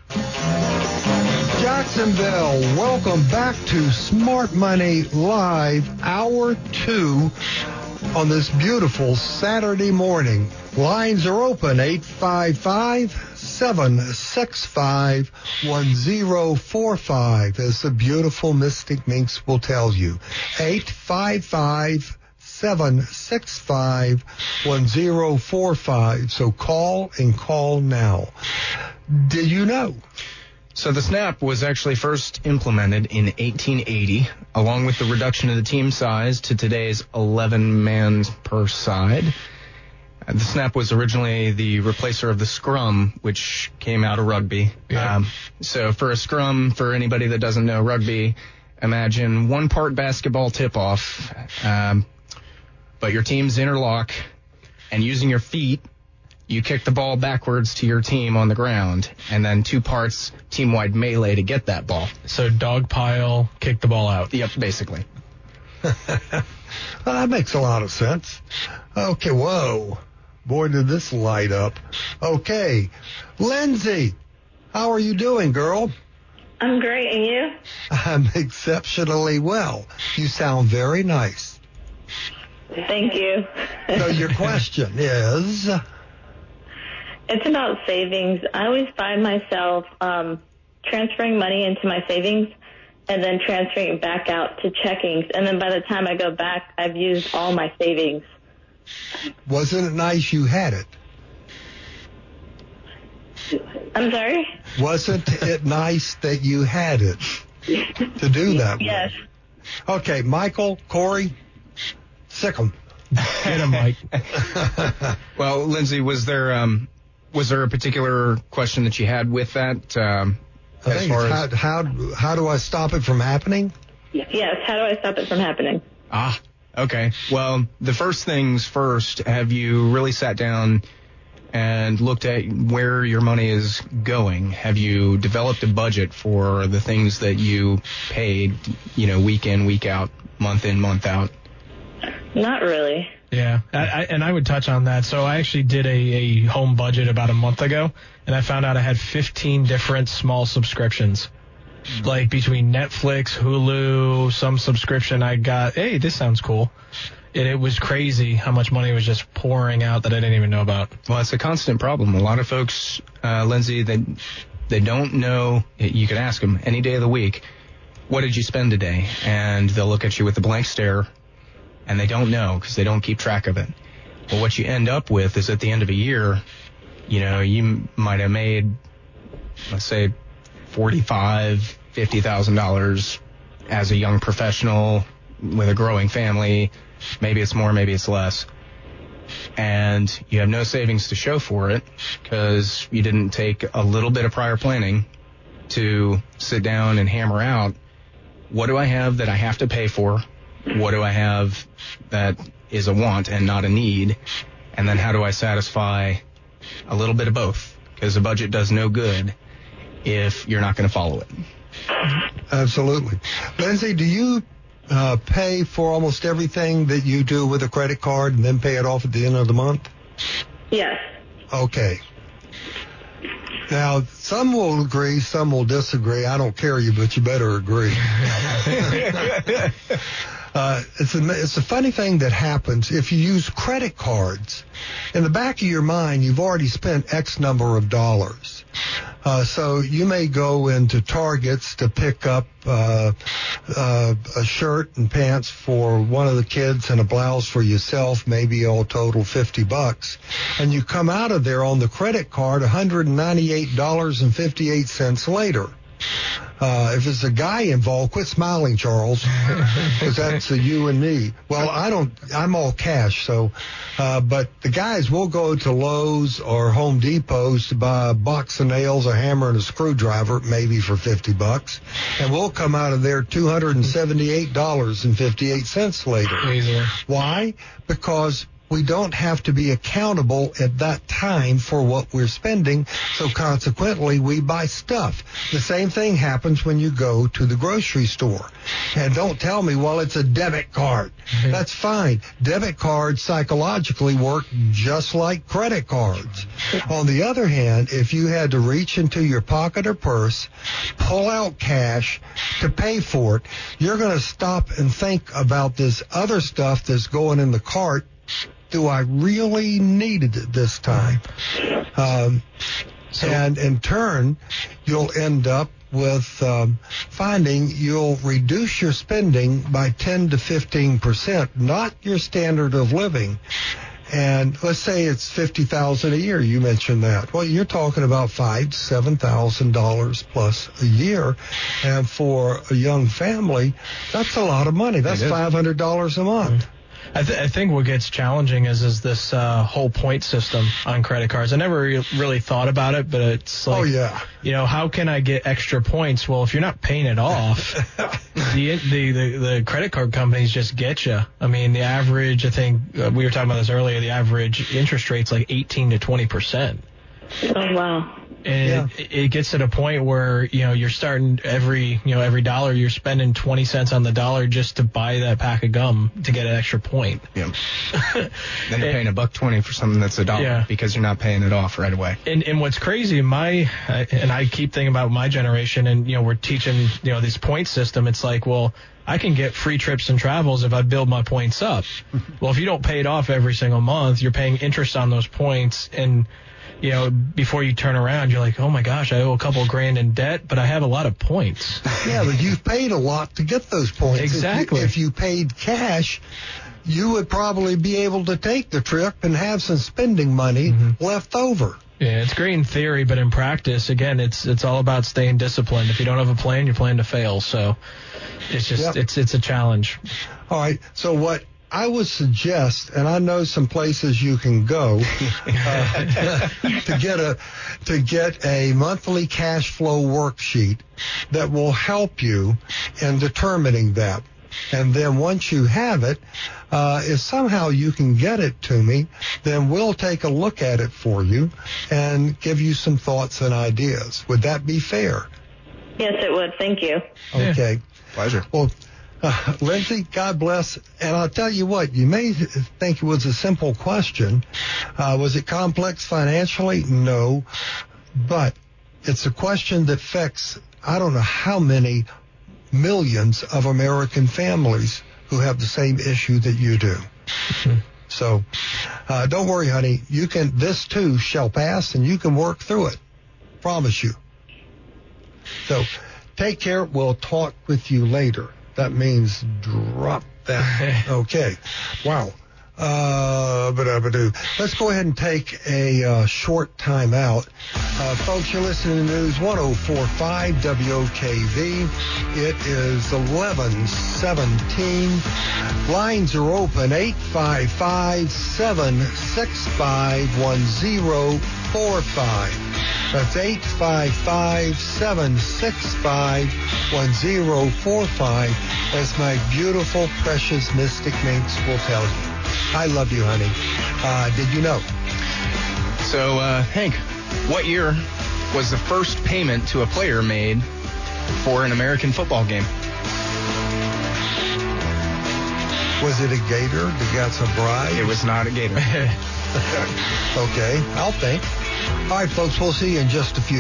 Speaker 3: Jacksonville, welcome back to Smart Money Live, Hour two on this beautiful Saturday morning. Lines are open, eight five five, seven six five, one zero four five, as the beautiful Mystic Minx will tell you. eight five five, seven six five, one zero four five. So call and call now. Did you know?
Speaker 5: So the snap was actually first implemented in eighteen eighty, along with the reduction of the team size to today's eleven man per side. The snap was originally the replacer of the scrum, which came out of rugby.
Speaker 4: Yeah.
Speaker 5: Um, so for a scrum, for anybody that doesn't know rugby, imagine one part basketball tip-off, um, but your teams interlock, and using your feet, you kick the ball backwards to your team on the ground, and then two parts team-wide melee to get that ball.
Speaker 4: So dog pile, kick the ball out.
Speaker 5: Yep, basically.
Speaker 3: Well, that makes a lot of sense. Okay, whoa. Boy, did this light up. Okay, Lindsay, how are you doing, girl?
Speaker 8: I'm great, and you?
Speaker 3: I'm exceptionally well. You sound very nice.
Speaker 8: Thank you.
Speaker 3: So your question is...
Speaker 8: It's about savings. I always find myself um, transferring money into my savings and then transferring it back out to checkings. And then by the time I go back, I've used all my savings.
Speaker 3: Wasn't it nice you had it?
Speaker 8: I'm sorry?
Speaker 3: Wasn't it nice that you had it to do that?
Speaker 8: Yes.
Speaker 3: With? Okay, Michael, Corey, sick 'em.
Speaker 4: Get him, Mike.
Speaker 5: Well, Lindsay, was there um, was there a particular question that you had with that? Um,
Speaker 3: I
Speaker 5: as
Speaker 3: think
Speaker 5: far
Speaker 3: it's
Speaker 5: as
Speaker 3: how, how, how do I stop it from happening?
Speaker 8: Yes. How do I stop it from happening?
Speaker 5: ah, okay. Well, the first things first. Have you really sat down and looked at where your money is going? Have you developed a budget for the things that you paid, you know, week in, week out, month in, month out?
Speaker 8: Not really.
Speaker 4: Yeah, I, I, and I would touch on that. So I actually did a, a home budget about a month ago, and I found out I had fifteen different small subscriptions, like between Netflix, Hulu, some subscription I got. Hey, this sounds cool. And it was crazy how much money was just pouring out that I didn't even know about.
Speaker 5: Well, it's a constant problem. A lot of folks, uh, Lindsay, they, they don't know. You could ask them any day of the week, what did you spend today? And they'll look at you with a blank stare, and they don't know because they don't keep track of it. Well, what you end up with is at the end of a year, you know, you might have made, let's say, forty-five thousand dollars, fifty thousand dollars as a young professional with a growing family. Maybe it's more, maybe it's less. And you have no savings to show for it because you didn't take a little bit of prior planning to sit down and hammer out, what do I have that I have to pay for? What do I have that is a want and not a need? And then how do I satisfy a little bit of both? Because the budget does no good if you're not going to follow it.
Speaker 3: Absolutely. Lindsay, do you uh, pay for almost everything that you do with a credit card and then pay it off at the end of the month?
Speaker 8: Yes.
Speaker 3: Okay. Now, some will agree, some will disagree. I don't care you, but you better agree. uh, it's, a, it's a funny thing that happens if you use credit cards. In the back of your mind, you've already spent X number of dollars. Uh, so you may go into Targets to pick up uh, uh, a shirt and pants for one of the kids and a blouse for yourself, maybe all total fifty bucks. And you come out of there on the credit card one hundred ninety-eight dollars and fifty-eight cents later. Uh, if it's a guy involved, quit smiling, Charles, because that's a you and me. Well, I don't, I'm all cash, so, uh, but the guys will go to Lowe's or Home Depot's to buy a box of nails, a hammer, and a screwdriver, maybe for fifty bucks, and we'll come out of there two hundred seventy-eight dollars and fifty-eight cents later.
Speaker 4: Easier.
Speaker 3: Why? Because we don't have to be accountable at that time for what we're spending, so consequently we buy stuff. The same thing happens when you go to the grocery store. And don't tell me, well, it's a debit card. Mm-hmm. That's fine. Debit cards psychologically work just like credit cards. On the other hand, if you had to reach into your pocket or purse, pull out cash to pay for it, you're going to stop and think about this other stuff that's going in the cart. Do I really need it this time? Um, so, and in turn, you'll end up with um, finding you'll reduce your spending by ten to fifteen percent, not your standard of living. And let's say it's fifty thousand dollars a year. You mentioned that. Well, you're talking about five to seven thousand dollars plus a year, and for a young family, that's a lot of money. That's five hundred dollars a month.
Speaker 4: I, th- I think what gets challenging is is this uh, whole point system on credit cards. I never re- really thought about it, but it's like,
Speaker 3: oh yeah,
Speaker 4: you know, how can I get extra points? Well, if you're not paying it off, the, the the the credit card companies just get you. I mean, the average, I think uh, we were talking about this earlier. The average interest rate's like eighteen to twenty percent.
Speaker 8: Oh wow.
Speaker 4: And
Speaker 3: yeah.
Speaker 4: it, it gets to the point where, you know, you're starting every, you know, every dollar you're spending twenty cents on the dollar just to buy that pack of gum to get an extra point.
Speaker 5: Yeah. Then you're paying a buck twenty for something that's a dollar
Speaker 4: yeah.
Speaker 5: because you're not paying it off right away.
Speaker 4: And and what's crazy, my, and I keep thinking about my generation, and, you know, we're teaching, you know, this point system. It's like, well, I can get free trips and travels if I build my points up. Well, if you don't pay it off every single month, you're paying interest on those points, and you know, before you turn around, you're like, oh my gosh, I owe a couple grand in debt, but I have a lot of points.
Speaker 3: Yeah, but you've paid a lot to get those points.
Speaker 4: Exactly.
Speaker 3: If you, if you paid cash, you would probably be able to take the trip and have some spending money mm-hmm. left over.
Speaker 4: Yeah, it's great in theory, but in practice, again, it's it's all about staying disciplined. If you don't have a plan, you plan to fail. So it's just yep. it's it's a challenge.
Speaker 3: All right. So what I would suggest, and I know some places you can go uh, to get a to get a monthly cash flow worksheet that will help you in determining that. And then once you have it, uh, if somehow you can get it to me, then we'll take a look at it for you and give you some thoughts and ideas. Would that be fair?
Speaker 8: Yes, it would. Thank you.
Speaker 3: Okay.
Speaker 5: Yeah. Pleasure.
Speaker 3: Well, Uh, Lindsay, God bless. And I'll tell you what, you may think it was a simple question. Uh, was it complex financially? No. But it's a question that affects, I don't know how many millions of American families who have the same issue that you do. Mm-hmm. So uh, don't worry, honey. You can. This too shall pass, and you can work through it. Promise you. So take care. We'll talk with you later. That means drop that. Okay. Wow. Uh, Let's go ahead and take a uh, short time out. Uh, folks, you're listening to News one oh four point five W O K V. It is eleven seventeen. Lines are open, eight five five, seven six five, one oh four five. That's eight five five, seven six five, one oh four five, as my beautiful, precious Mystic Minx will tell you. I love you, honey. Uh, did you know?
Speaker 5: So, uh, Hank, what year was the first payment to a player made for an American football game?
Speaker 3: Was it a Gator that got some bride?
Speaker 5: It was not a Gator.
Speaker 3: Okay, I'll think. All right, folks, we'll see you in just a few.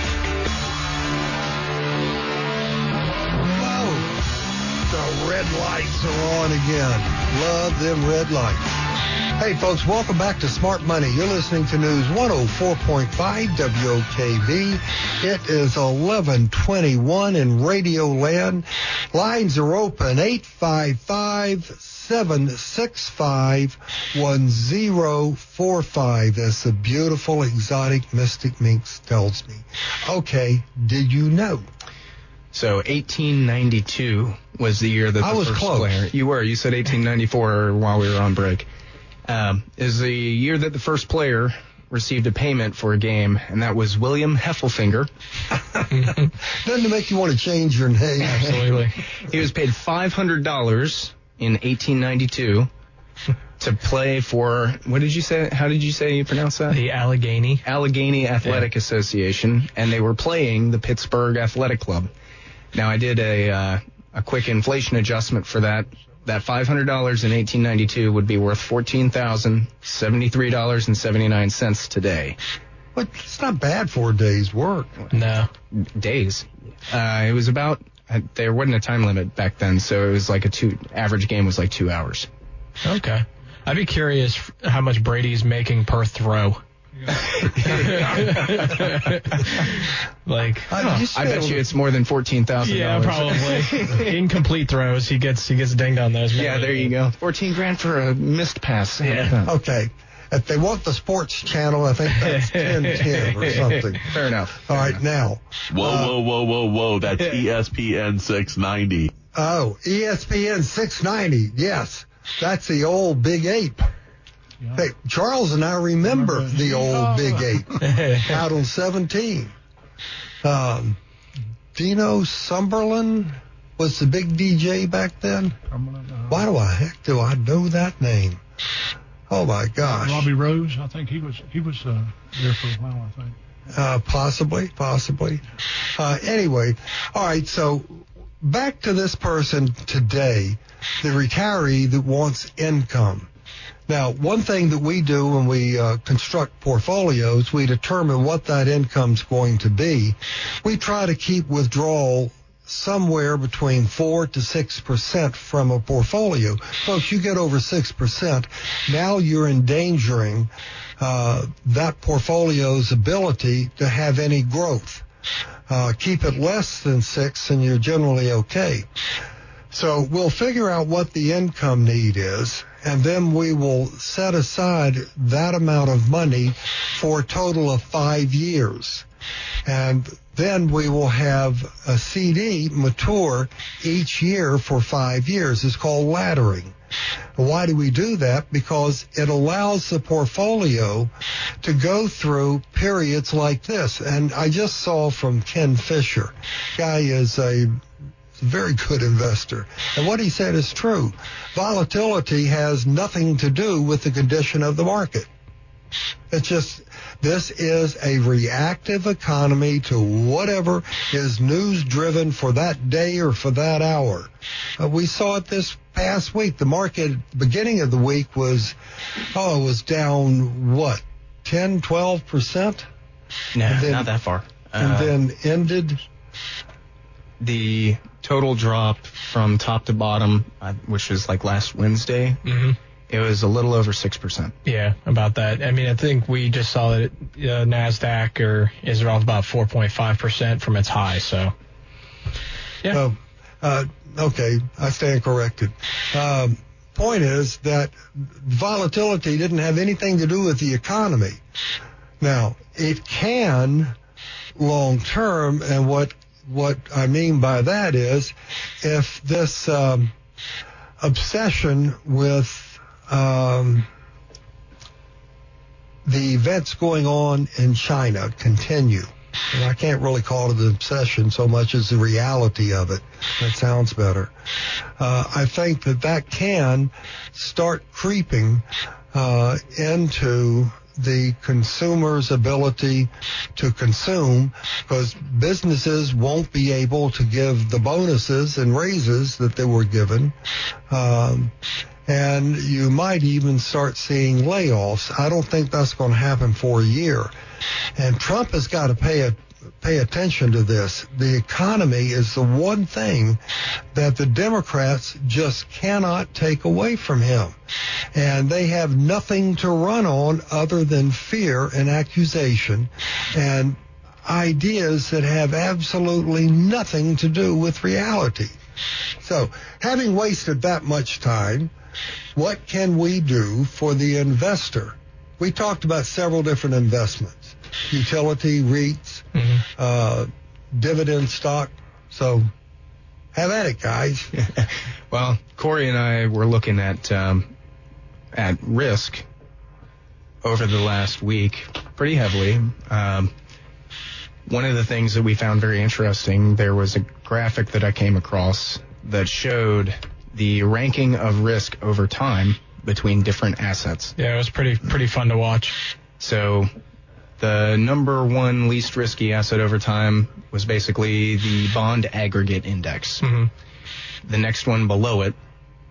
Speaker 3: Whoa, the red lights are on again. Love them red lights. Hey, folks, welcome back to Smart Money. You're listening to News one oh four point five W O K V. It is eleven twenty-one in Radio Land. Lines are open, eight five five, seven six five, one oh four five. That's the beautiful, exotic Mystic Minx tells me. Okay, did you know?
Speaker 5: So eighteen ninety-two was the year that the
Speaker 3: I was
Speaker 5: first
Speaker 3: close.
Speaker 5: player. You were. You said eighteen ninety-four while we were on break. Um, is the year that the first player received a payment for a game, and that was William Heffelfinger.
Speaker 3: Doesn't it make you want to change your name?
Speaker 4: Absolutely.
Speaker 5: He was paid five hundred dollars in eighteen ninety-two to play for, what did you say? How did you say you pronounce that?
Speaker 4: The Allegheny.
Speaker 5: Allegheny Athletic yeah. Association, and they were playing the Pittsburgh Athletic Club. Now, I did a uh, a quick inflation adjustment for that. That five hundred dollars in eighteen ninety-two would be worth fourteen thousand seventy-three dollars and seventy-nine cents today.
Speaker 3: But it's not bad for a day's work.
Speaker 4: No.
Speaker 5: Days. Uh, it was about, uh, there wasn't a time limit back then, so it was like a two, average game was like two hours.
Speaker 4: Okay. I'd be curious how much Brady's making per throw. like,
Speaker 5: huh. I bet you it's more than fourteen thousand
Speaker 4: dollars. Yeah, probably. Incomplete throws, he gets he gets dinged on those.
Speaker 5: Yeah, there you go. Fourteen grand for a missed pass.
Speaker 4: Yeah.
Speaker 3: Okay. If they want the sports channel, I think that's ten ten or something.
Speaker 5: Fair enough.
Speaker 3: All right, now.
Speaker 7: Whoa, uh, whoa, whoa, whoa, whoa! That's E S P N six ninety.
Speaker 3: Oh, E S P N six ninety. Yes. That's the old Big Ape. Yeah. Hey, Charles and I remember, remember the old oh. Big Ape out on seventeen. Um, Dino Sumberlin was the big D J back then. Why do I heck do I know that name? Oh my gosh.
Speaker 6: Robbie Rose, I think he was he was uh, there for a while. I think.
Speaker 3: Uh, possibly, possibly. Uh, anyway, all right. So back to this person today. The retiree that wants income. Now, one thing that we do when we uh, construct portfolios, we determine what that income's going to be. We try to keep withdrawal somewhere between four to six percent from a portfolio. So if you get over six percent, now you're endangering uh, that portfolio's ability to have any growth. Uh, keep it less than six, and you're generally okay. So we'll figure out what the income need is, and then we will set aside that amount of money for a total of five years. And then we will have a C D mature each year for five years. It's called laddering. Why do we do that? Because it allows the portfolio to go through periods like this. And I just saw from Ken Fisher, guy is a very good investor. And what he said is true. Volatility has nothing to do with the condition of the market. It's just, this is a reactive economy to whatever is news driven for that day or for that hour. Uh, we saw it this past week. The market, beginning of the week was, oh, it was down, what, ten, twelve percent?
Speaker 5: No, then, not that far.
Speaker 3: And uh, then ended?
Speaker 5: The total drop from top to bottom, uh, which was like last Wednesday,
Speaker 4: mm-hmm.
Speaker 5: It was a little over six percent.
Speaker 4: Yeah, about that. I mean, I think we just saw that uh, NASDAQ or is off about four point five percent from its high. So, yeah.
Speaker 3: Oh, uh, okay, I stand corrected. Um, point is that volatility didn't have anything to do with the economy. Now, it can long term, and what what I mean by that is if this um, obsession with Um, the events going on in China continue. And I can't really call it an obsession so much as the reality of it. That sounds better. Uh, I think that that can start creeping uh, into the consumer's ability to consume, because businesses won't be able to give the bonuses and raises that they were given. Um, And you might even start seeing layoffs. I don't think that's going to happen for a year. And Trump has got to pay a, pay attention to this. The economy is the one thing that the Democrats just cannot take away from him. And they have nothing to run on other than fear and accusation and ideas that have absolutely nothing to do with reality. So, having wasted that much time, what can we do for the investor? We talked about several different investments, utility, REITs,
Speaker 4: mm-hmm.
Speaker 3: uh, dividend stock. So have at it, guys.
Speaker 5: Well, Corey and I were looking at um, at risk over the last week pretty heavily. Um, one of the things that we found very interesting, there was a graphic that I came across that showed the ranking of risk over time between different assets.
Speaker 4: Yeah, it was pretty pretty fun to watch.
Speaker 5: So the number one least risky asset over time was basically the bond aggregate index.
Speaker 4: Mm-hmm.
Speaker 5: The next one below it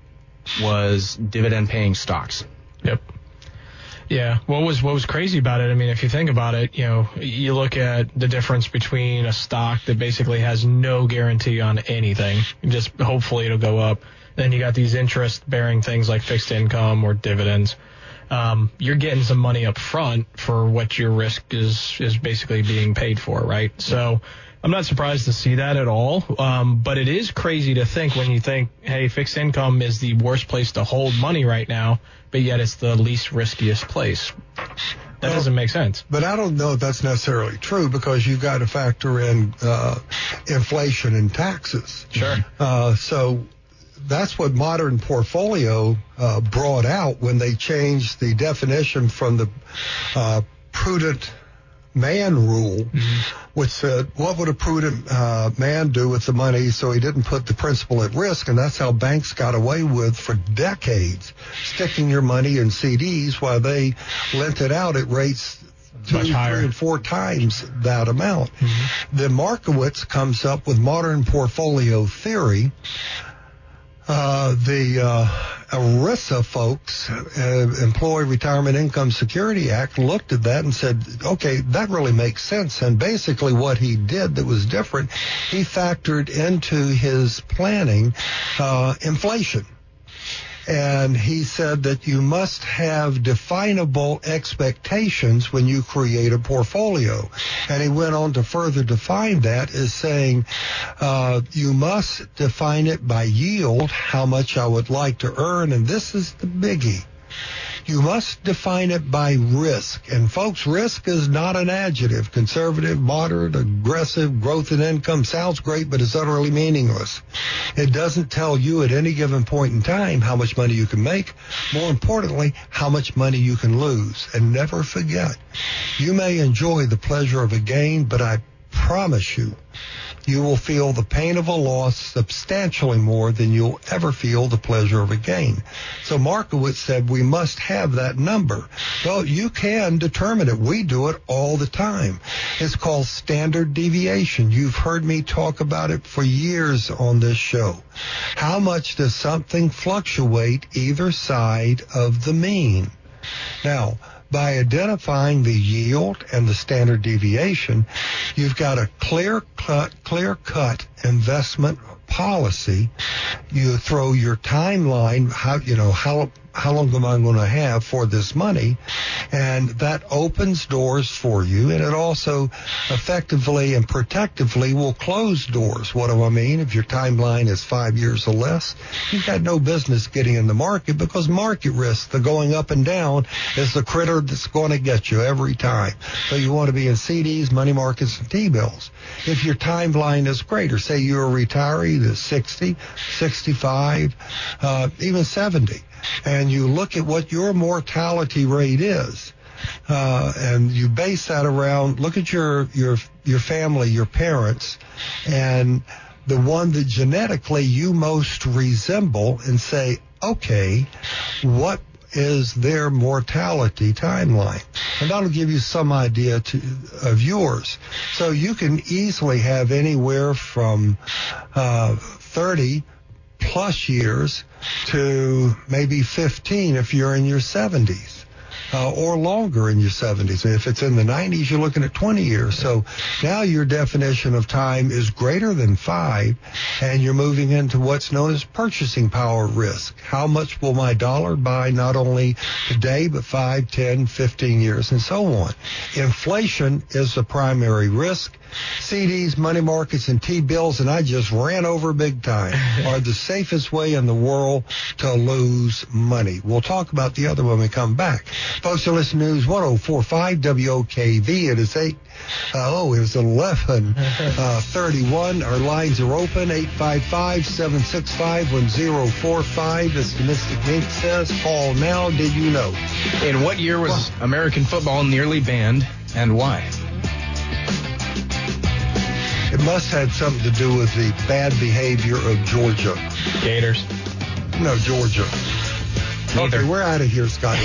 Speaker 5: was dividend-paying stocks.
Speaker 4: Yep. Yeah. What was what was crazy about it? I mean, if you think about it, you know, you look at the difference between a stock that basically has no guarantee on anything, just hopefully it'll go up. Then you got these interest-bearing things like fixed income or dividends. Um, you're getting some money up front for what your risk is is basically being paid for, right? So I'm not surprised to see that at all. Um, but it is crazy to think when you think, hey, fixed income is the worst place to hold money right now, but yet it's the least riskiest place. That well, doesn't make sense.
Speaker 3: But I don't know if that's necessarily true because you've got to factor in uh, inflation and taxes.
Speaker 4: Sure.
Speaker 3: Uh, so that's what Modern Portfolio uh, brought out when they changed the definition from the uh, prudent man rule, mm-hmm. which said, what would a prudent uh, man do with the money so he didn't put the principal at risk? And that's how banks got away with, for decades, sticking your money in C Ds while they lent it out at rates two, three, and four times that amount. Mm-hmm. Then Markowitz comes up with Modern Portfolio Theory. Uh, the uh, ERISA folks, uh, Employee Retirement Income Security Act, looked at that and said, okay, that really makes sense. And basically what he did that was different, he factored into his planning uh, inflation. And he said that you must have definable expectations when you create a portfolio. And he went on to further define that as saying, uh, you must define it by yield, how much I would like to earn. And this is the biggie. You must define it by risk. And folks, risk is not an adjective. Conservative, moderate, aggressive, growth in income sounds great, but it's utterly meaningless. It doesn't tell you at any given point in time how much money you can make. More importantly, how much money you can lose. And never forget, you may enjoy the pleasure of a gain, but I promise you, you will feel the pain of a loss substantially more than you'll ever feel the pleasure of a gain. So Markowitz said we must have that number. Well, you can determine it. We do it all the time. It's called standard deviation. You've heard me talk about it for years on this show. How much does something fluctuate either side of the mean? Now, by identifying the yield and the standard deviation, you've got a clear-cut, clear-cut investment policy. You throw your timeline, how you know how how long am I going to have for this money, and that opens doors for you, and it also effectively and protectively will close doors. What do I mean? If your timeline is five years or less, you've got no business getting in the market because market risk, the going up and down, is the critter that's going to get you every time. So you want to be in C Ds, money markets, and T-bills. If your timeline is greater, say you're a retiree that's sixty, sixty-five, uh, even seventy, and you look at what your mortality rate is, uh, and you base that around, look at your, your, your family, your parents, and the one that genetically you most resemble, and say, okay, what is their mortality timeline? And that'll give you some idea to, of yours. So you can easily have anywhere from uh, thirty plus years to maybe fifteen if you're in your seventies, uh, or longer in your seventies. If it's in the nineties, you're looking at twenty years. So now your definition of time is greater than five, and you're moving into what's known as purchasing power risk. How much will my dollar buy not only today, but five, ten, fifteen years, and so on? Inflation is the primary risk. C Ds, money markets, and T-bills, and I just ran over big time, are the safest way in the world to lose money. We'll talk about the other when we come back. Folks, you listen to News one oh four point five W O K V. It is eight, uh, oh, it was eleven thirty-one. Our lines are open, eight five five, seven six five, one oh four five. As the Mystic Mink says, call now. Did you know?
Speaker 5: In what year was well, American football nearly banned, and why?
Speaker 3: It must have something to do with the bad behavior of Georgia.
Speaker 4: Gators.
Speaker 3: No, Georgia. Okay, we're out of here, Scotty.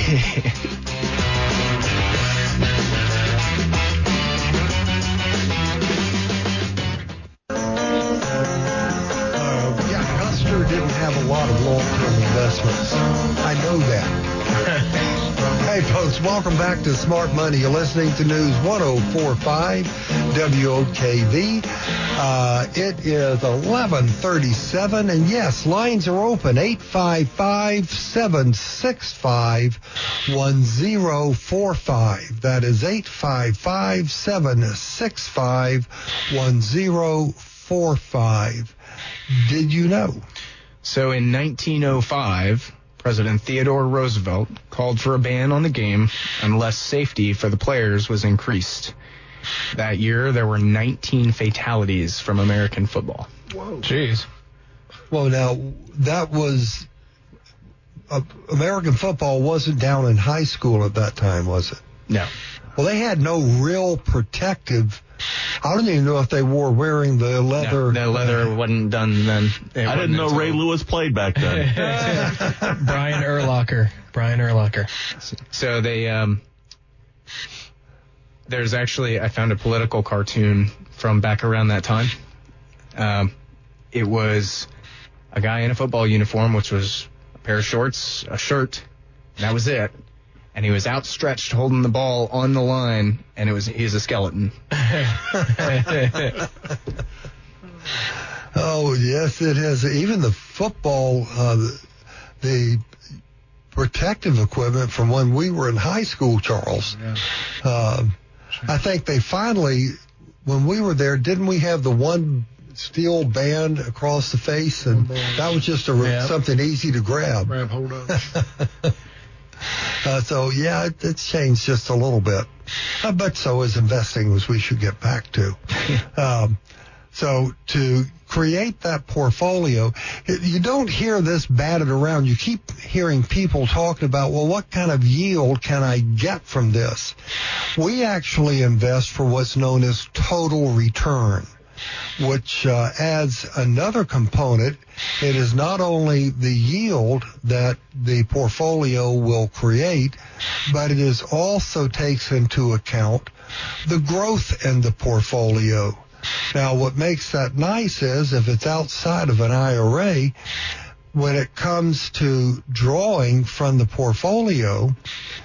Speaker 3: uh, yeah, Custer didn't have a lot of long-term investments. I know that. Hey, folks, welcome back to Smart Money. You're listening to News one oh four point five W O K V. Uh, it is eleven thirty-seven, and yes, lines are open, eight five five, seven six five, one oh four five. That is eight five five, seven six five, one oh four five. Did you know?
Speaker 5: So in nineteen oh five, President Theodore Roosevelt called for a ban on the game unless safety for the players was increased. That year, there were nineteen fatalities from American football.
Speaker 4: Whoa. Jeez.
Speaker 3: Well, now, that was... Uh, American football wasn't down in high school at that time, was it?
Speaker 5: No.
Speaker 3: Well, they had no real protective... I don't even know if they were wearing the leather...
Speaker 5: No, the leather wasn't done then. It
Speaker 7: I didn't know Ray Lewis played back then.
Speaker 4: Brian Urlacher. Brian Urlacher.
Speaker 5: So they... Um, there's actually... I found a political cartoon from back around that time. Um, it was a guy in a football uniform, which was a pair of shorts, a shirt, and that was it. And he was outstretched holding the ball on the line, and it was he's a skeleton.
Speaker 3: Oh, yes, it has. Even the football, uh, the protective equipment from when we were in high school, Charles.
Speaker 6: Yeah.
Speaker 3: Uh, I think they finally, when we were there, didn't we have the one steel band across the face? And that was just a,
Speaker 4: yeah.
Speaker 3: something easy to grab.
Speaker 6: Grab hold of.
Speaker 3: Uh, so, yeah, it, it's changed just a little bit. Uh, but so is investing, as we should get back to. um, so to create that portfolio, it, you don't hear this batted around. You keep hearing people talking about, well, what kind of yield can I get from this? We actually invest for what's known as total return, which uh, adds another component. It is not only the yield that the portfolio will create, but it is also takes into account the growth in the portfolio. Now, what makes that nice is if it's outside of an I R A, when it comes to drawing from the portfolio,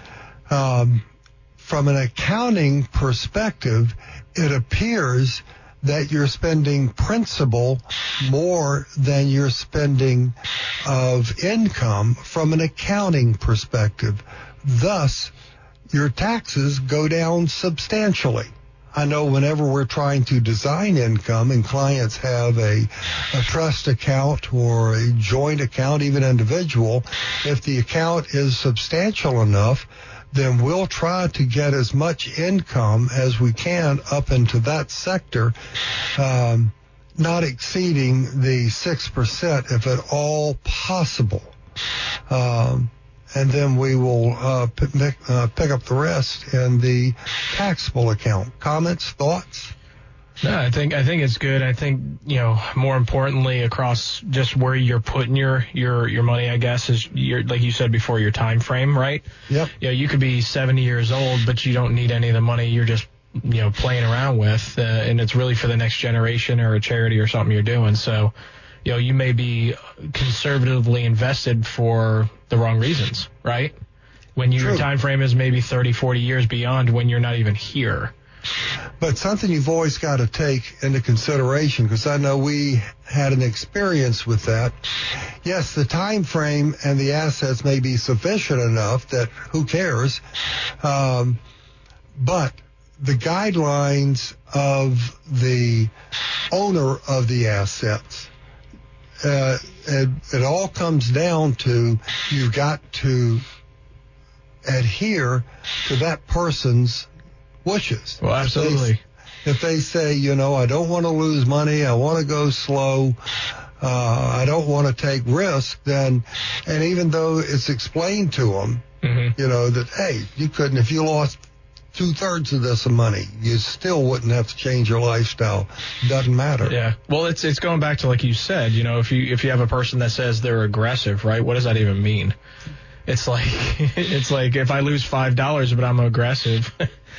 Speaker 3: um, from an accounting perspective, it appears that you're spending principal more than you're spending of income from an accounting perspective. Thus, your taxes go down substantially. I know whenever we're trying to design income and clients have a, a trust account or a joint account, even individual, if the account is substantial enough, then we'll try to get as much income as we can up into that sector, um, not exceeding the six percent if at all possible. Um, and then we will uh, pick, uh, pick up the rest in the taxable account. Comments, thoughts?
Speaker 4: No, I think I think it's good. I think, you know, more importantly, across just where you're putting your your your money, I guess, is your, like you said before, your time frame, right?
Speaker 3: Yep.
Speaker 4: Yeah, you could be seventy years old, but you don't need any of the money you're just, you know, playing around with, uh, and it's really for the next generation or a charity or something you're doing. So, you know, you may be conservatively invested for the wrong reasons, right? When your
Speaker 3: True.
Speaker 4: time frame is maybe thirty, forty years beyond when you're not even here.
Speaker 3: But something you've always got to take into consideration, because I know we had an experience with that. Yes, the time frame and the assets may be sufficient enough that who cares, um, but the guidelines of the owner of the assets, uh, it, it all comes down to you've got to adhere to that person's wishes.
Speaker 4: Well, absolutely.
Speaker 3: If they, if they say, you know, I don't want to lose money, I want to go slow, uh, I don't want to take risk, then, and even though it's explained to them, mm-hmm. you know, that, hey, you couldn't, if you lost two-thirds of this money, you still wouldn't have to change your lifestyle. Doesn't matter.
Speaker 4: Yeah. Well, it's it's going back to, like you said, you know, if you if you have a person that says they're aggressive, right, what does that even mean? It's like it's like if I lose five dollars, but I'm aggressive,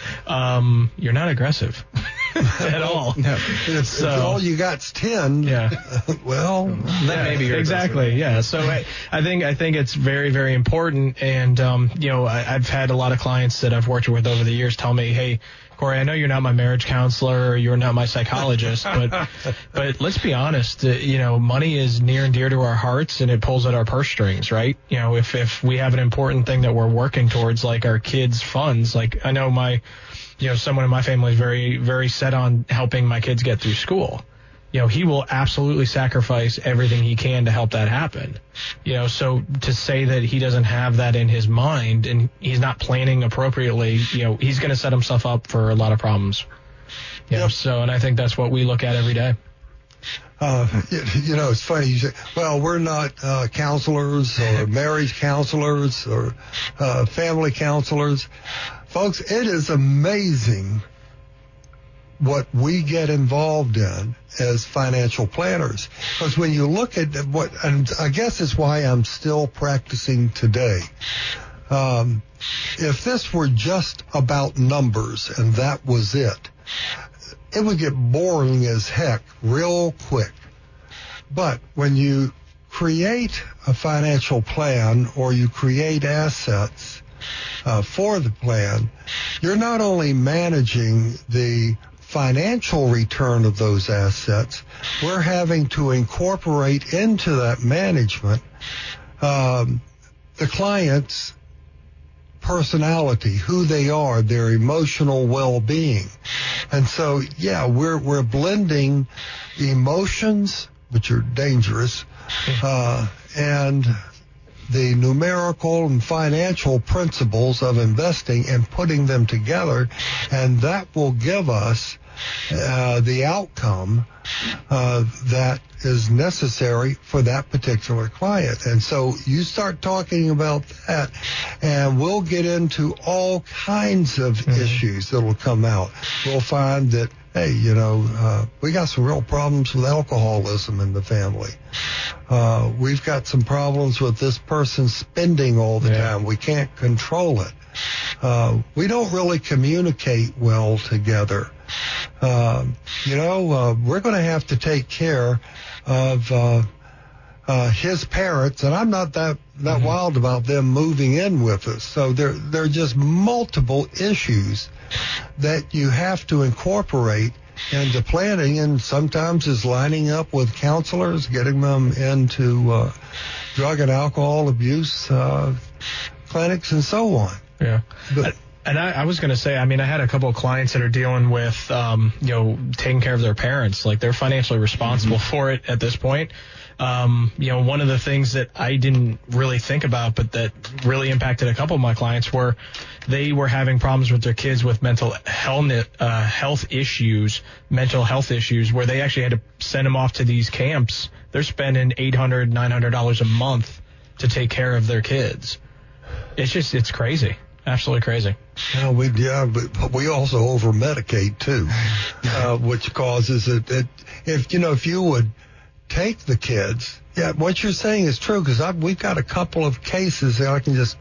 Speaker 4: um, you're not aggressive at all.
Speaker 3: No. If,
Speaker 4: so,
Speaker 3: if all you got's ten,
Speaker 4: yeah.
Speaker 3: well,
Speaker 4: that yeah, maybe you're exactly, yeah. So I, I think I think it's very very important, and um, you know, I, I've had a lot of clients that I've worked with over the years tell me, hey, Corey, I know you're not my marriage counselor or you're not my psychologist, but but let's be honest, uh, you know, money is near and dear to our hearts, and it pulls at our purse strings, right? You know, if if we have an important thing that we're working towards, like our kids' funds, like I know my, you know, someone in my family is very very set on helping my kids get through school. You know, he will absolutely sacrifice everything he can to help that happen. You know, so to say that he doesn't have that in his mind and he's not planning appropriately, you know, he's going to set himself up for a lot of problems. You know, yep. So, and I think that's what we look at every day.
Speaker 3: Uh, you, you know, it's funny. You say, well, we're not uh, counselors or marriage counselors or uh, family counselors. Folks, it is amazing what we get involved in as financial planners. Because when you look at what, and I guess it's why I'm still practicing today. Um, if this were just about numbers and that was it, it would get boring as heck real quick. But when you create a financial plan or you create assets uh, for the plan, you're not only managing the financial return of those assets, we're having to incorporate into that management um, the client's personality, who they are, their emotional well-being. And so, yeah, we're we're blending emotions, which are dangerous, uh, and the numerical and financial principles of investing and putting them together, and that will give us uh, the outcome uh, that is necessary for that particular client. And so you start talking about that, and we'll get into all kinds of mm-hmm. issues that will come out. We'll find that, hey, you know, uh, we got some real problems with alcoholism in the family. Uh, we've got some problems with this person spending all the yeah. time. We can't control it. Uh, we don't really communicate well together. Uh, you know, uh, we're going to have to take care of uh, uh, his parents, and I'm not that, that mm-hmm. wild about them moving in with us. So there, there are just multiple issues that you have to incorporate into planning, and sometimes is lining up with counselors, getting them into uh, drug and alcohol abuse uh, clinics and so on.
Speaker 4: Yeah.
Speaker 3: But,
Speaker 4: and I, I was going to say, I mean, I had a couple of clients that are dealing with, um, you know, taking care of their parents. Like, they're financially responsible mm-hmm. for it at this point. Um, you know, one of the things that I didn't really think about, but that really impacted a couple of my clients, were they were having problems with their kids with mental health, uh, health issues, mental health issues, where they actually had to send them off to these camps. They're spending eight hundred dollars, nine hundred dollars a month to take care of their kids. It's just, it's crazy. Absolutely crazy.
Speaker 3: Yeah, we yeah, but, but we also over medicate too, uh, which causes it, it. If you know, if you would take the kids, yeah, what you're saying is true, because we've got a couple of cases that I can just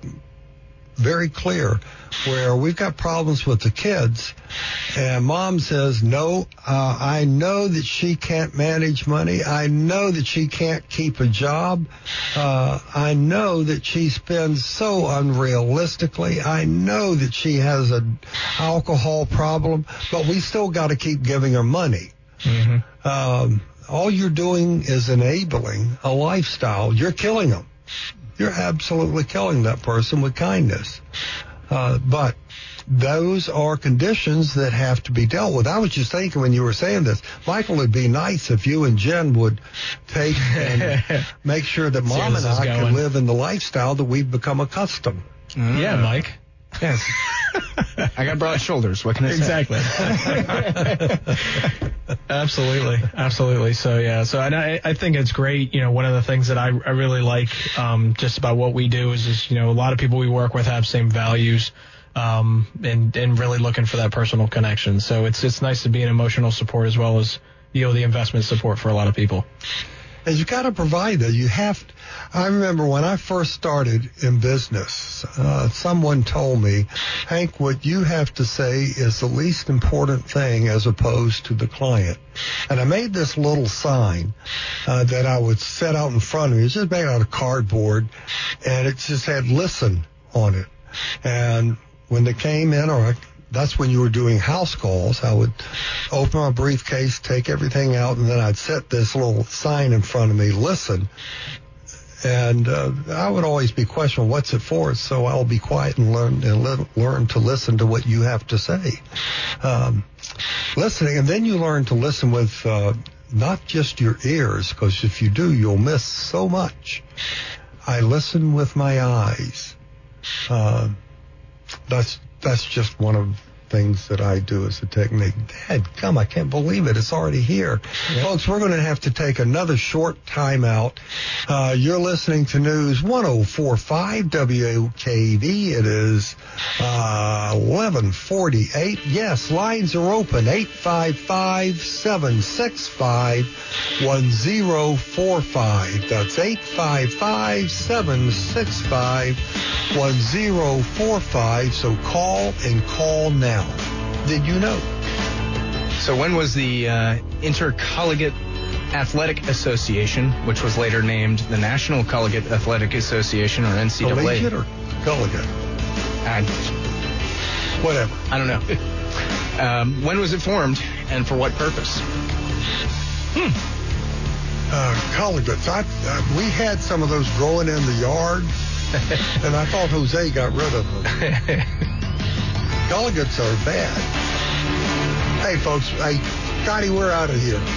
Speaker 3: very clear where we've got problems with the kids, and mom says, no, uh, I know that she can't manage money. I know that she can't keep a job. Uh, I know that she spends so unrealistically. I know that she has an alcohol problem, but we still got to keep giving her money. Mm-hmm. Um, all you're doing is enabling a lifestyle. You're killing them. You're absolutely killing that person with kindness. Uh, but those are conditions that have to be dealt with. I was just thinking when you were saying this, Michael, it'd be nice if you and Jen would take and make sure that Mom and I can live in the lifestyle that we've become accustomed.
Speaker 4: Mm-hmm. Yeah, Mike.
Speaker 5: Yes. I got broad shoulders. What can I say?
Speaker 4: Exactly. Absolutely. Absolutely. So, yeah. So, and I, I think it's great. You know, one of the things that I, I really like um, just about what we do is, is, you know, a lot of people we work with have same values um, and, and really looking for that personal connection. So it's, it's nice to be an emotional support as well as, you know, the investment support for a lot of people.
Speaker 3: And you got to provide that. You have to. I remember when I first started in business, uh, someone told me, Hank, what you have to say is the least important thing as opposed to the client. And I made this little sign uh, that I would set out in front of me. It was just made out of cardboard, and it just had listen on it. And when they came in, or that's when you were doing house calls, I would open my briefcase, take everything out, and then I'd set this little sign in front of me, listen. And uh, I would always be questioning, what's it for? So I'll be quiet and learn and le- learn to listen to what you have to say. Um, listening, and then you learn to listen with uh, not just your ears, because if you do, you'll miss so much. I listen with my eyes. Uh, that's that's just one of things that I do as a technique. Dad, come, I can't believe it. It's already here. Yeah. Folks, we're going to have to take another short time out. Uh, you're listening to News ten forty-five W K V. It is uh, eleven forty-eight. Yes, lines are open. eight five five, seven six five, one zero four five. That's eight five five, seven six five, one zero four five. So call and call now. Did you know?
Speaker 5: So when was the uh, Intercollegiate Athletic Association, which was later named the National Collegiate Athletic Association, or N C double A?
Speaker 3: Collegiate or collegiate?
Speaker 5: I,
Speaker 3: Whatever.
Speaker 5: I don't know. um, when was it formed, and for what purpose?
Speaker 3: Hmm. Uh, collegiates. I, uh, we had some of those growing in the yard, and I thought Jose got rid of them. Collegiates are bad. Hey, folks. Hey, Scotty, we're out of here.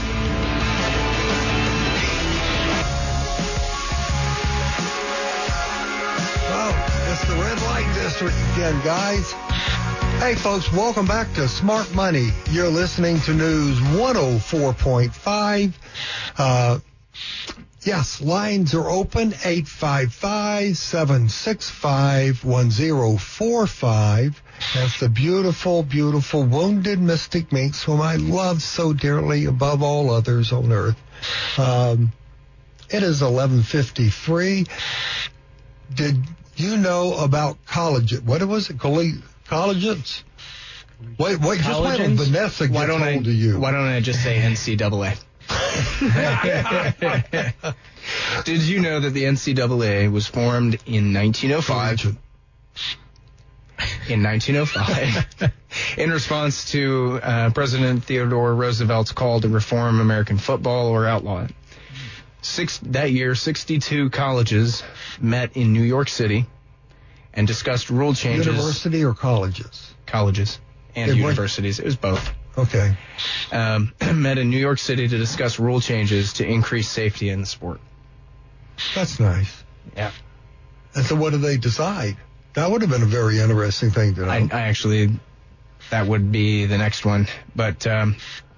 Speaker 3: Oh, it's the red light district again, guys. Hey, folks, welcome back to Smart Money. You're listening to News one oh four point five. Uh, yes, lines are open, eight five five, seven six five, one zero four five. That's the beautiful, beautiful Wounded Mystic Minx, whom I love so dearly above all others on earth. Um, it is eleven fifty-three. Did you know about college? What was it? Collegiates? Wait, wait, just wait till Vanessa gets hold
Speaker 5: I,
Speaker 3: of you.
Speaker 5: Why don't I just say N C double A? Did you know that the N C double A was formed in nineteen oh five? In nineteen oh five, in response to uh, President Theodore Roosevelt's call to reform American football or outlaw it. Six, that year, sixty-two colleges met in New York City and discussed rule changes.
Speaker 3: University or colleges?
Speaker 5: Colleges and
Speaker 3: it
Speaker 5: universities. Went? It was both.
Speaker 3: Okay.
Speaker 5: Um, met in New York City to discuss rule changes to increase safety in the sport.
Speaker 3: That's nice.
Speaker 5: Yeah.
Speaker 3: And so what did they decide? That would have been a very interesting thing to know.
Speaker 5: I, I actually, that would be the next one. But um,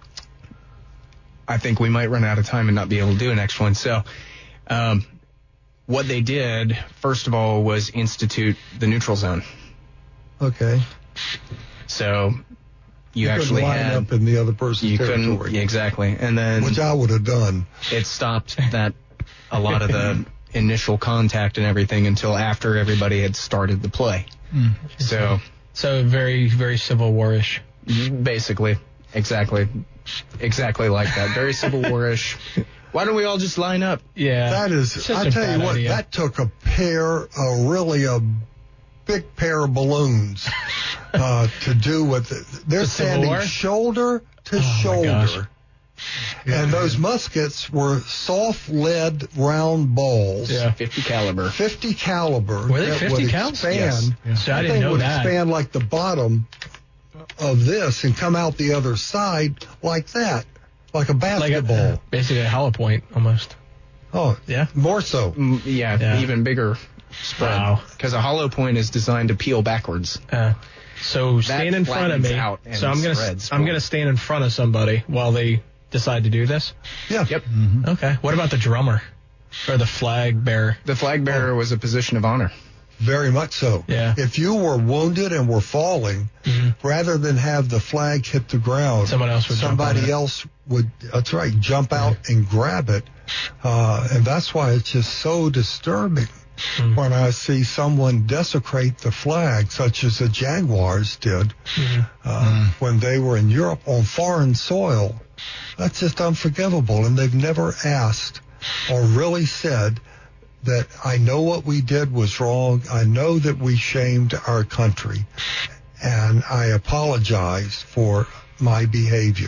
Speaker 5: I think we might run out of time and not be able to do a next one. So um, what they did, first of all, was institute the neutral zone.
Speaker 3: Okay.
Speaker 5: So you,
Speaker 3: you
Speaker 5: actually
Speaker 3: line
Speaker 5: had
Speaker 3: up in the other person's
Speaker 5: you
Speaker 3: territory.
Speaker 5: couldn't, yeah, exactly. And then
Speaker 3: which I would have done.
Speaker 5: It stopped that a lot of the initial contact and everything until after everybody had started the play.
Speaker 4: Mm.
Speaker 5: So,
Speaker 4: so very, very Civil War-ish.
Speaker 5: Basically, exactly, exactly like that. Very Civil War-ish. Why don't we all just line up?
Speaker 4: Yeah,
Speaker 3: that is. I tell you what, idea. That took a pair, a really a big pair of balloons uh, to do what the, they're
Speaker 4: the
Speaker 3: standing shoulder to
Speaker 4: oh
Speaker 3: shoulder. And those muskets were soft lead round balls.
Speaker 4: Yeah,
Speaker 5: fifty caliber.
Speaker 3: fifty caliber.
Speaker 4: Were they fifty cal?
Speaker 3: Expand.
Speaker 4: Yes. Yeah. So I didn't know
Speaker 3: would
Speaker 4: that.
Speaker 3: Expand like the bottom of this and come out the other side like that, like a basketball.
Speaker 4: Like a, basically a hollow point almost.
Speaker 3: Oh,
Speaker 4: yeah.
Speaker 3: More so.
Speaker 5: Mm, yeah, yeah, even bigger spread.
Speaker 4: Wow.
Speaker 5: Because a hollow point is designed to peel backwards.
Speaker 4: Uh, so
Speaker 5: that
Speaker 4: stand in front of me. So I'm gonna
Speaker 5: spreads,
Speaker 4: I'm gonna stand in front of somebody while they decide to do this?
Speaker 3: Yeah.
Speaker 5: Yep.
Speaker 4: Mm-hmm. Okay. What about the drummer or the flag bearer?
Speaker 5: The flag bearer oh. was a position of honor.
Speaker 3: Very much so.
Speaker 4: Yeah.
Speaker 3: If you were wounded and were falling, mm-hmm. rather than have the flag hit the ground,
Speaker 4: someone else would
Speaker 3: somebody
Speaker 4: jump on
Speaker 3: else would, that's right, jump out
Speaker 4: yeah.
Speaker 3: and grab it. Uh, and that's why it's just so disturbing mm-hmm. when I see someone desecrate the flag, such as the Jaguars did mm-hmm. Uh, mm-hmm. when they were in Europe on foreign soil. That's just unforgivable. And they've never asked or really said that I know what we did was wrong. I know that we shamed our country, and I apologize for my behavior.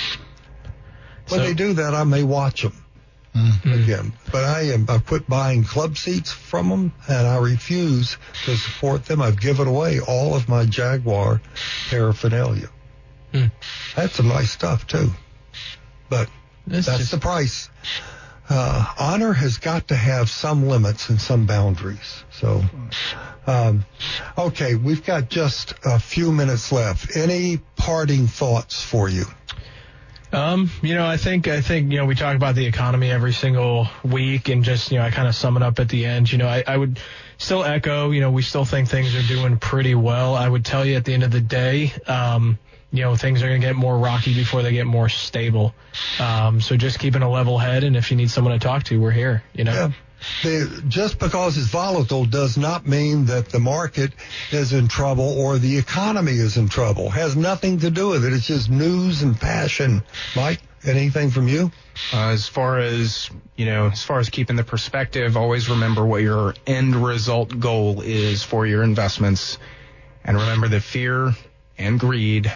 Speaker 3: When so, they do that, I may watch them mm-hmm. again. But I am, I've quit buying club seats from them, and I refuse to support them. I've given away all of my Jaguar paraphernalia. Mm. That's some nice stuff, too. But that's, that's just the price. Uh, honor has got to have some limits and some boundaries. So, um, okay, we've got just a few minutes left. Any parting thoughts for you?
Speaker 4: Um, you know, I think, I think, you know, we talk about the economy every single week, and just, you know, I kind of sum it up at the end. You know, I, I would still echo, you know, we still think things are doing pretty well. I would tell you at the end of the day, um, you know, things are going to get more rocky before they get more stable. Um, so just keeping a level head, and if you need someone to talk to, we're here, you know.
Speaker 3: Yeah. The, just because it's volatile does not mean that the market is in trouble or the economy is in trouble. It has nothing to do with it. It's just news and passion. Mike, anything from you?
Speaker 5: Uh, as far as, you know, as far as keeping the perspective, always remember what your end result goal is for your investments. And remember that fear and greed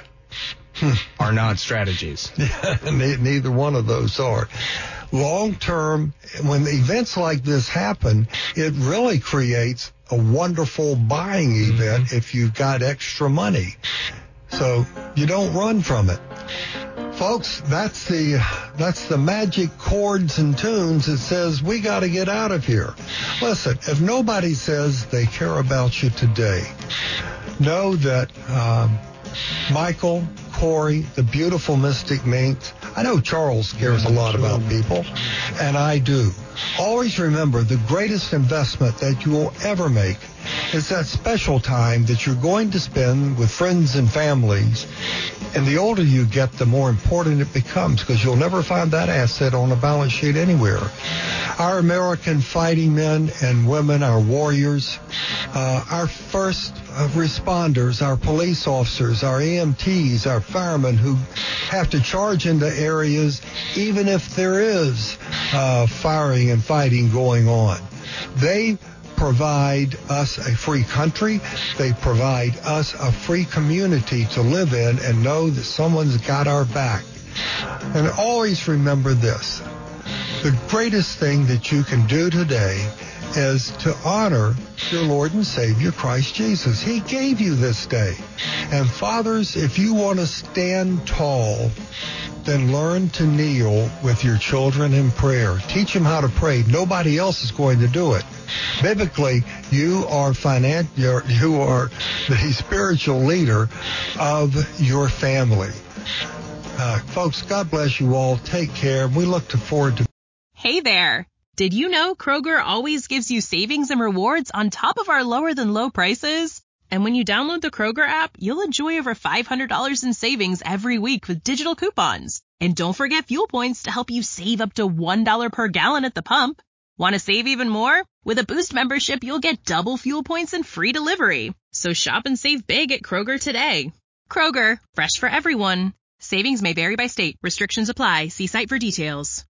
Speaker 5: are not strategies.
Speaker 3: Yeah, neither one of those are. Long term, when events like this happen, it really creates a wonderful buying event mm-hmm. if you've got extra money. So you don't run from it. Folks, that's the that's the magic chords and tunes that says we got to get out of here. Listen, if nobody says they care about you today, know that um, Michael, Corey, the beautiful Mystic Minx, I know Charles cares a lot about people, and I do. Always remember, the greatest investment that you will ever make is that special time that you're going to spend with friends and families. And the older you get, the more important it becomes, because you'll never find that asset on a balance sheet anywhere. Our American fighting men and women, our warriors, uh, our first responders, our police officers, our E M Ts, our firemen who have to charge into areas even if there is uh, firing and fighting going on. They provide us a free country. They provide us a free community to live in and know that someone's got our back. And always remember this. The greatest thing that you can do today is to honor your Lord and Savior, Christ Jesus. He gave you this day. And fathers, if you want to stand tall, then learn to kneel with your children in prayer. Teach them how to pray. Nobody else is going to do it. Biblically, you are finan- you're, you are the spiritual leader of your family. Uh, folks, God bless you all. Take care. We look forward to...
Speaker 1: Hey there. Did you know Kroger always gives you savings and rewards on top of our lower than low prices? And when you download the Kroger app, you'll enjoy over five hundred dollars in savings every week with digital coupons. And don't forget fuel points to help you save up to one dollar per gallon at the pump. Want to save even more? With a Boost membership, you'll get double fuel points and free delivery. So shop and save big at Kroger today. Kroger, fresh for everyone. Savings may vary by state. Restrictions apply. See site for details.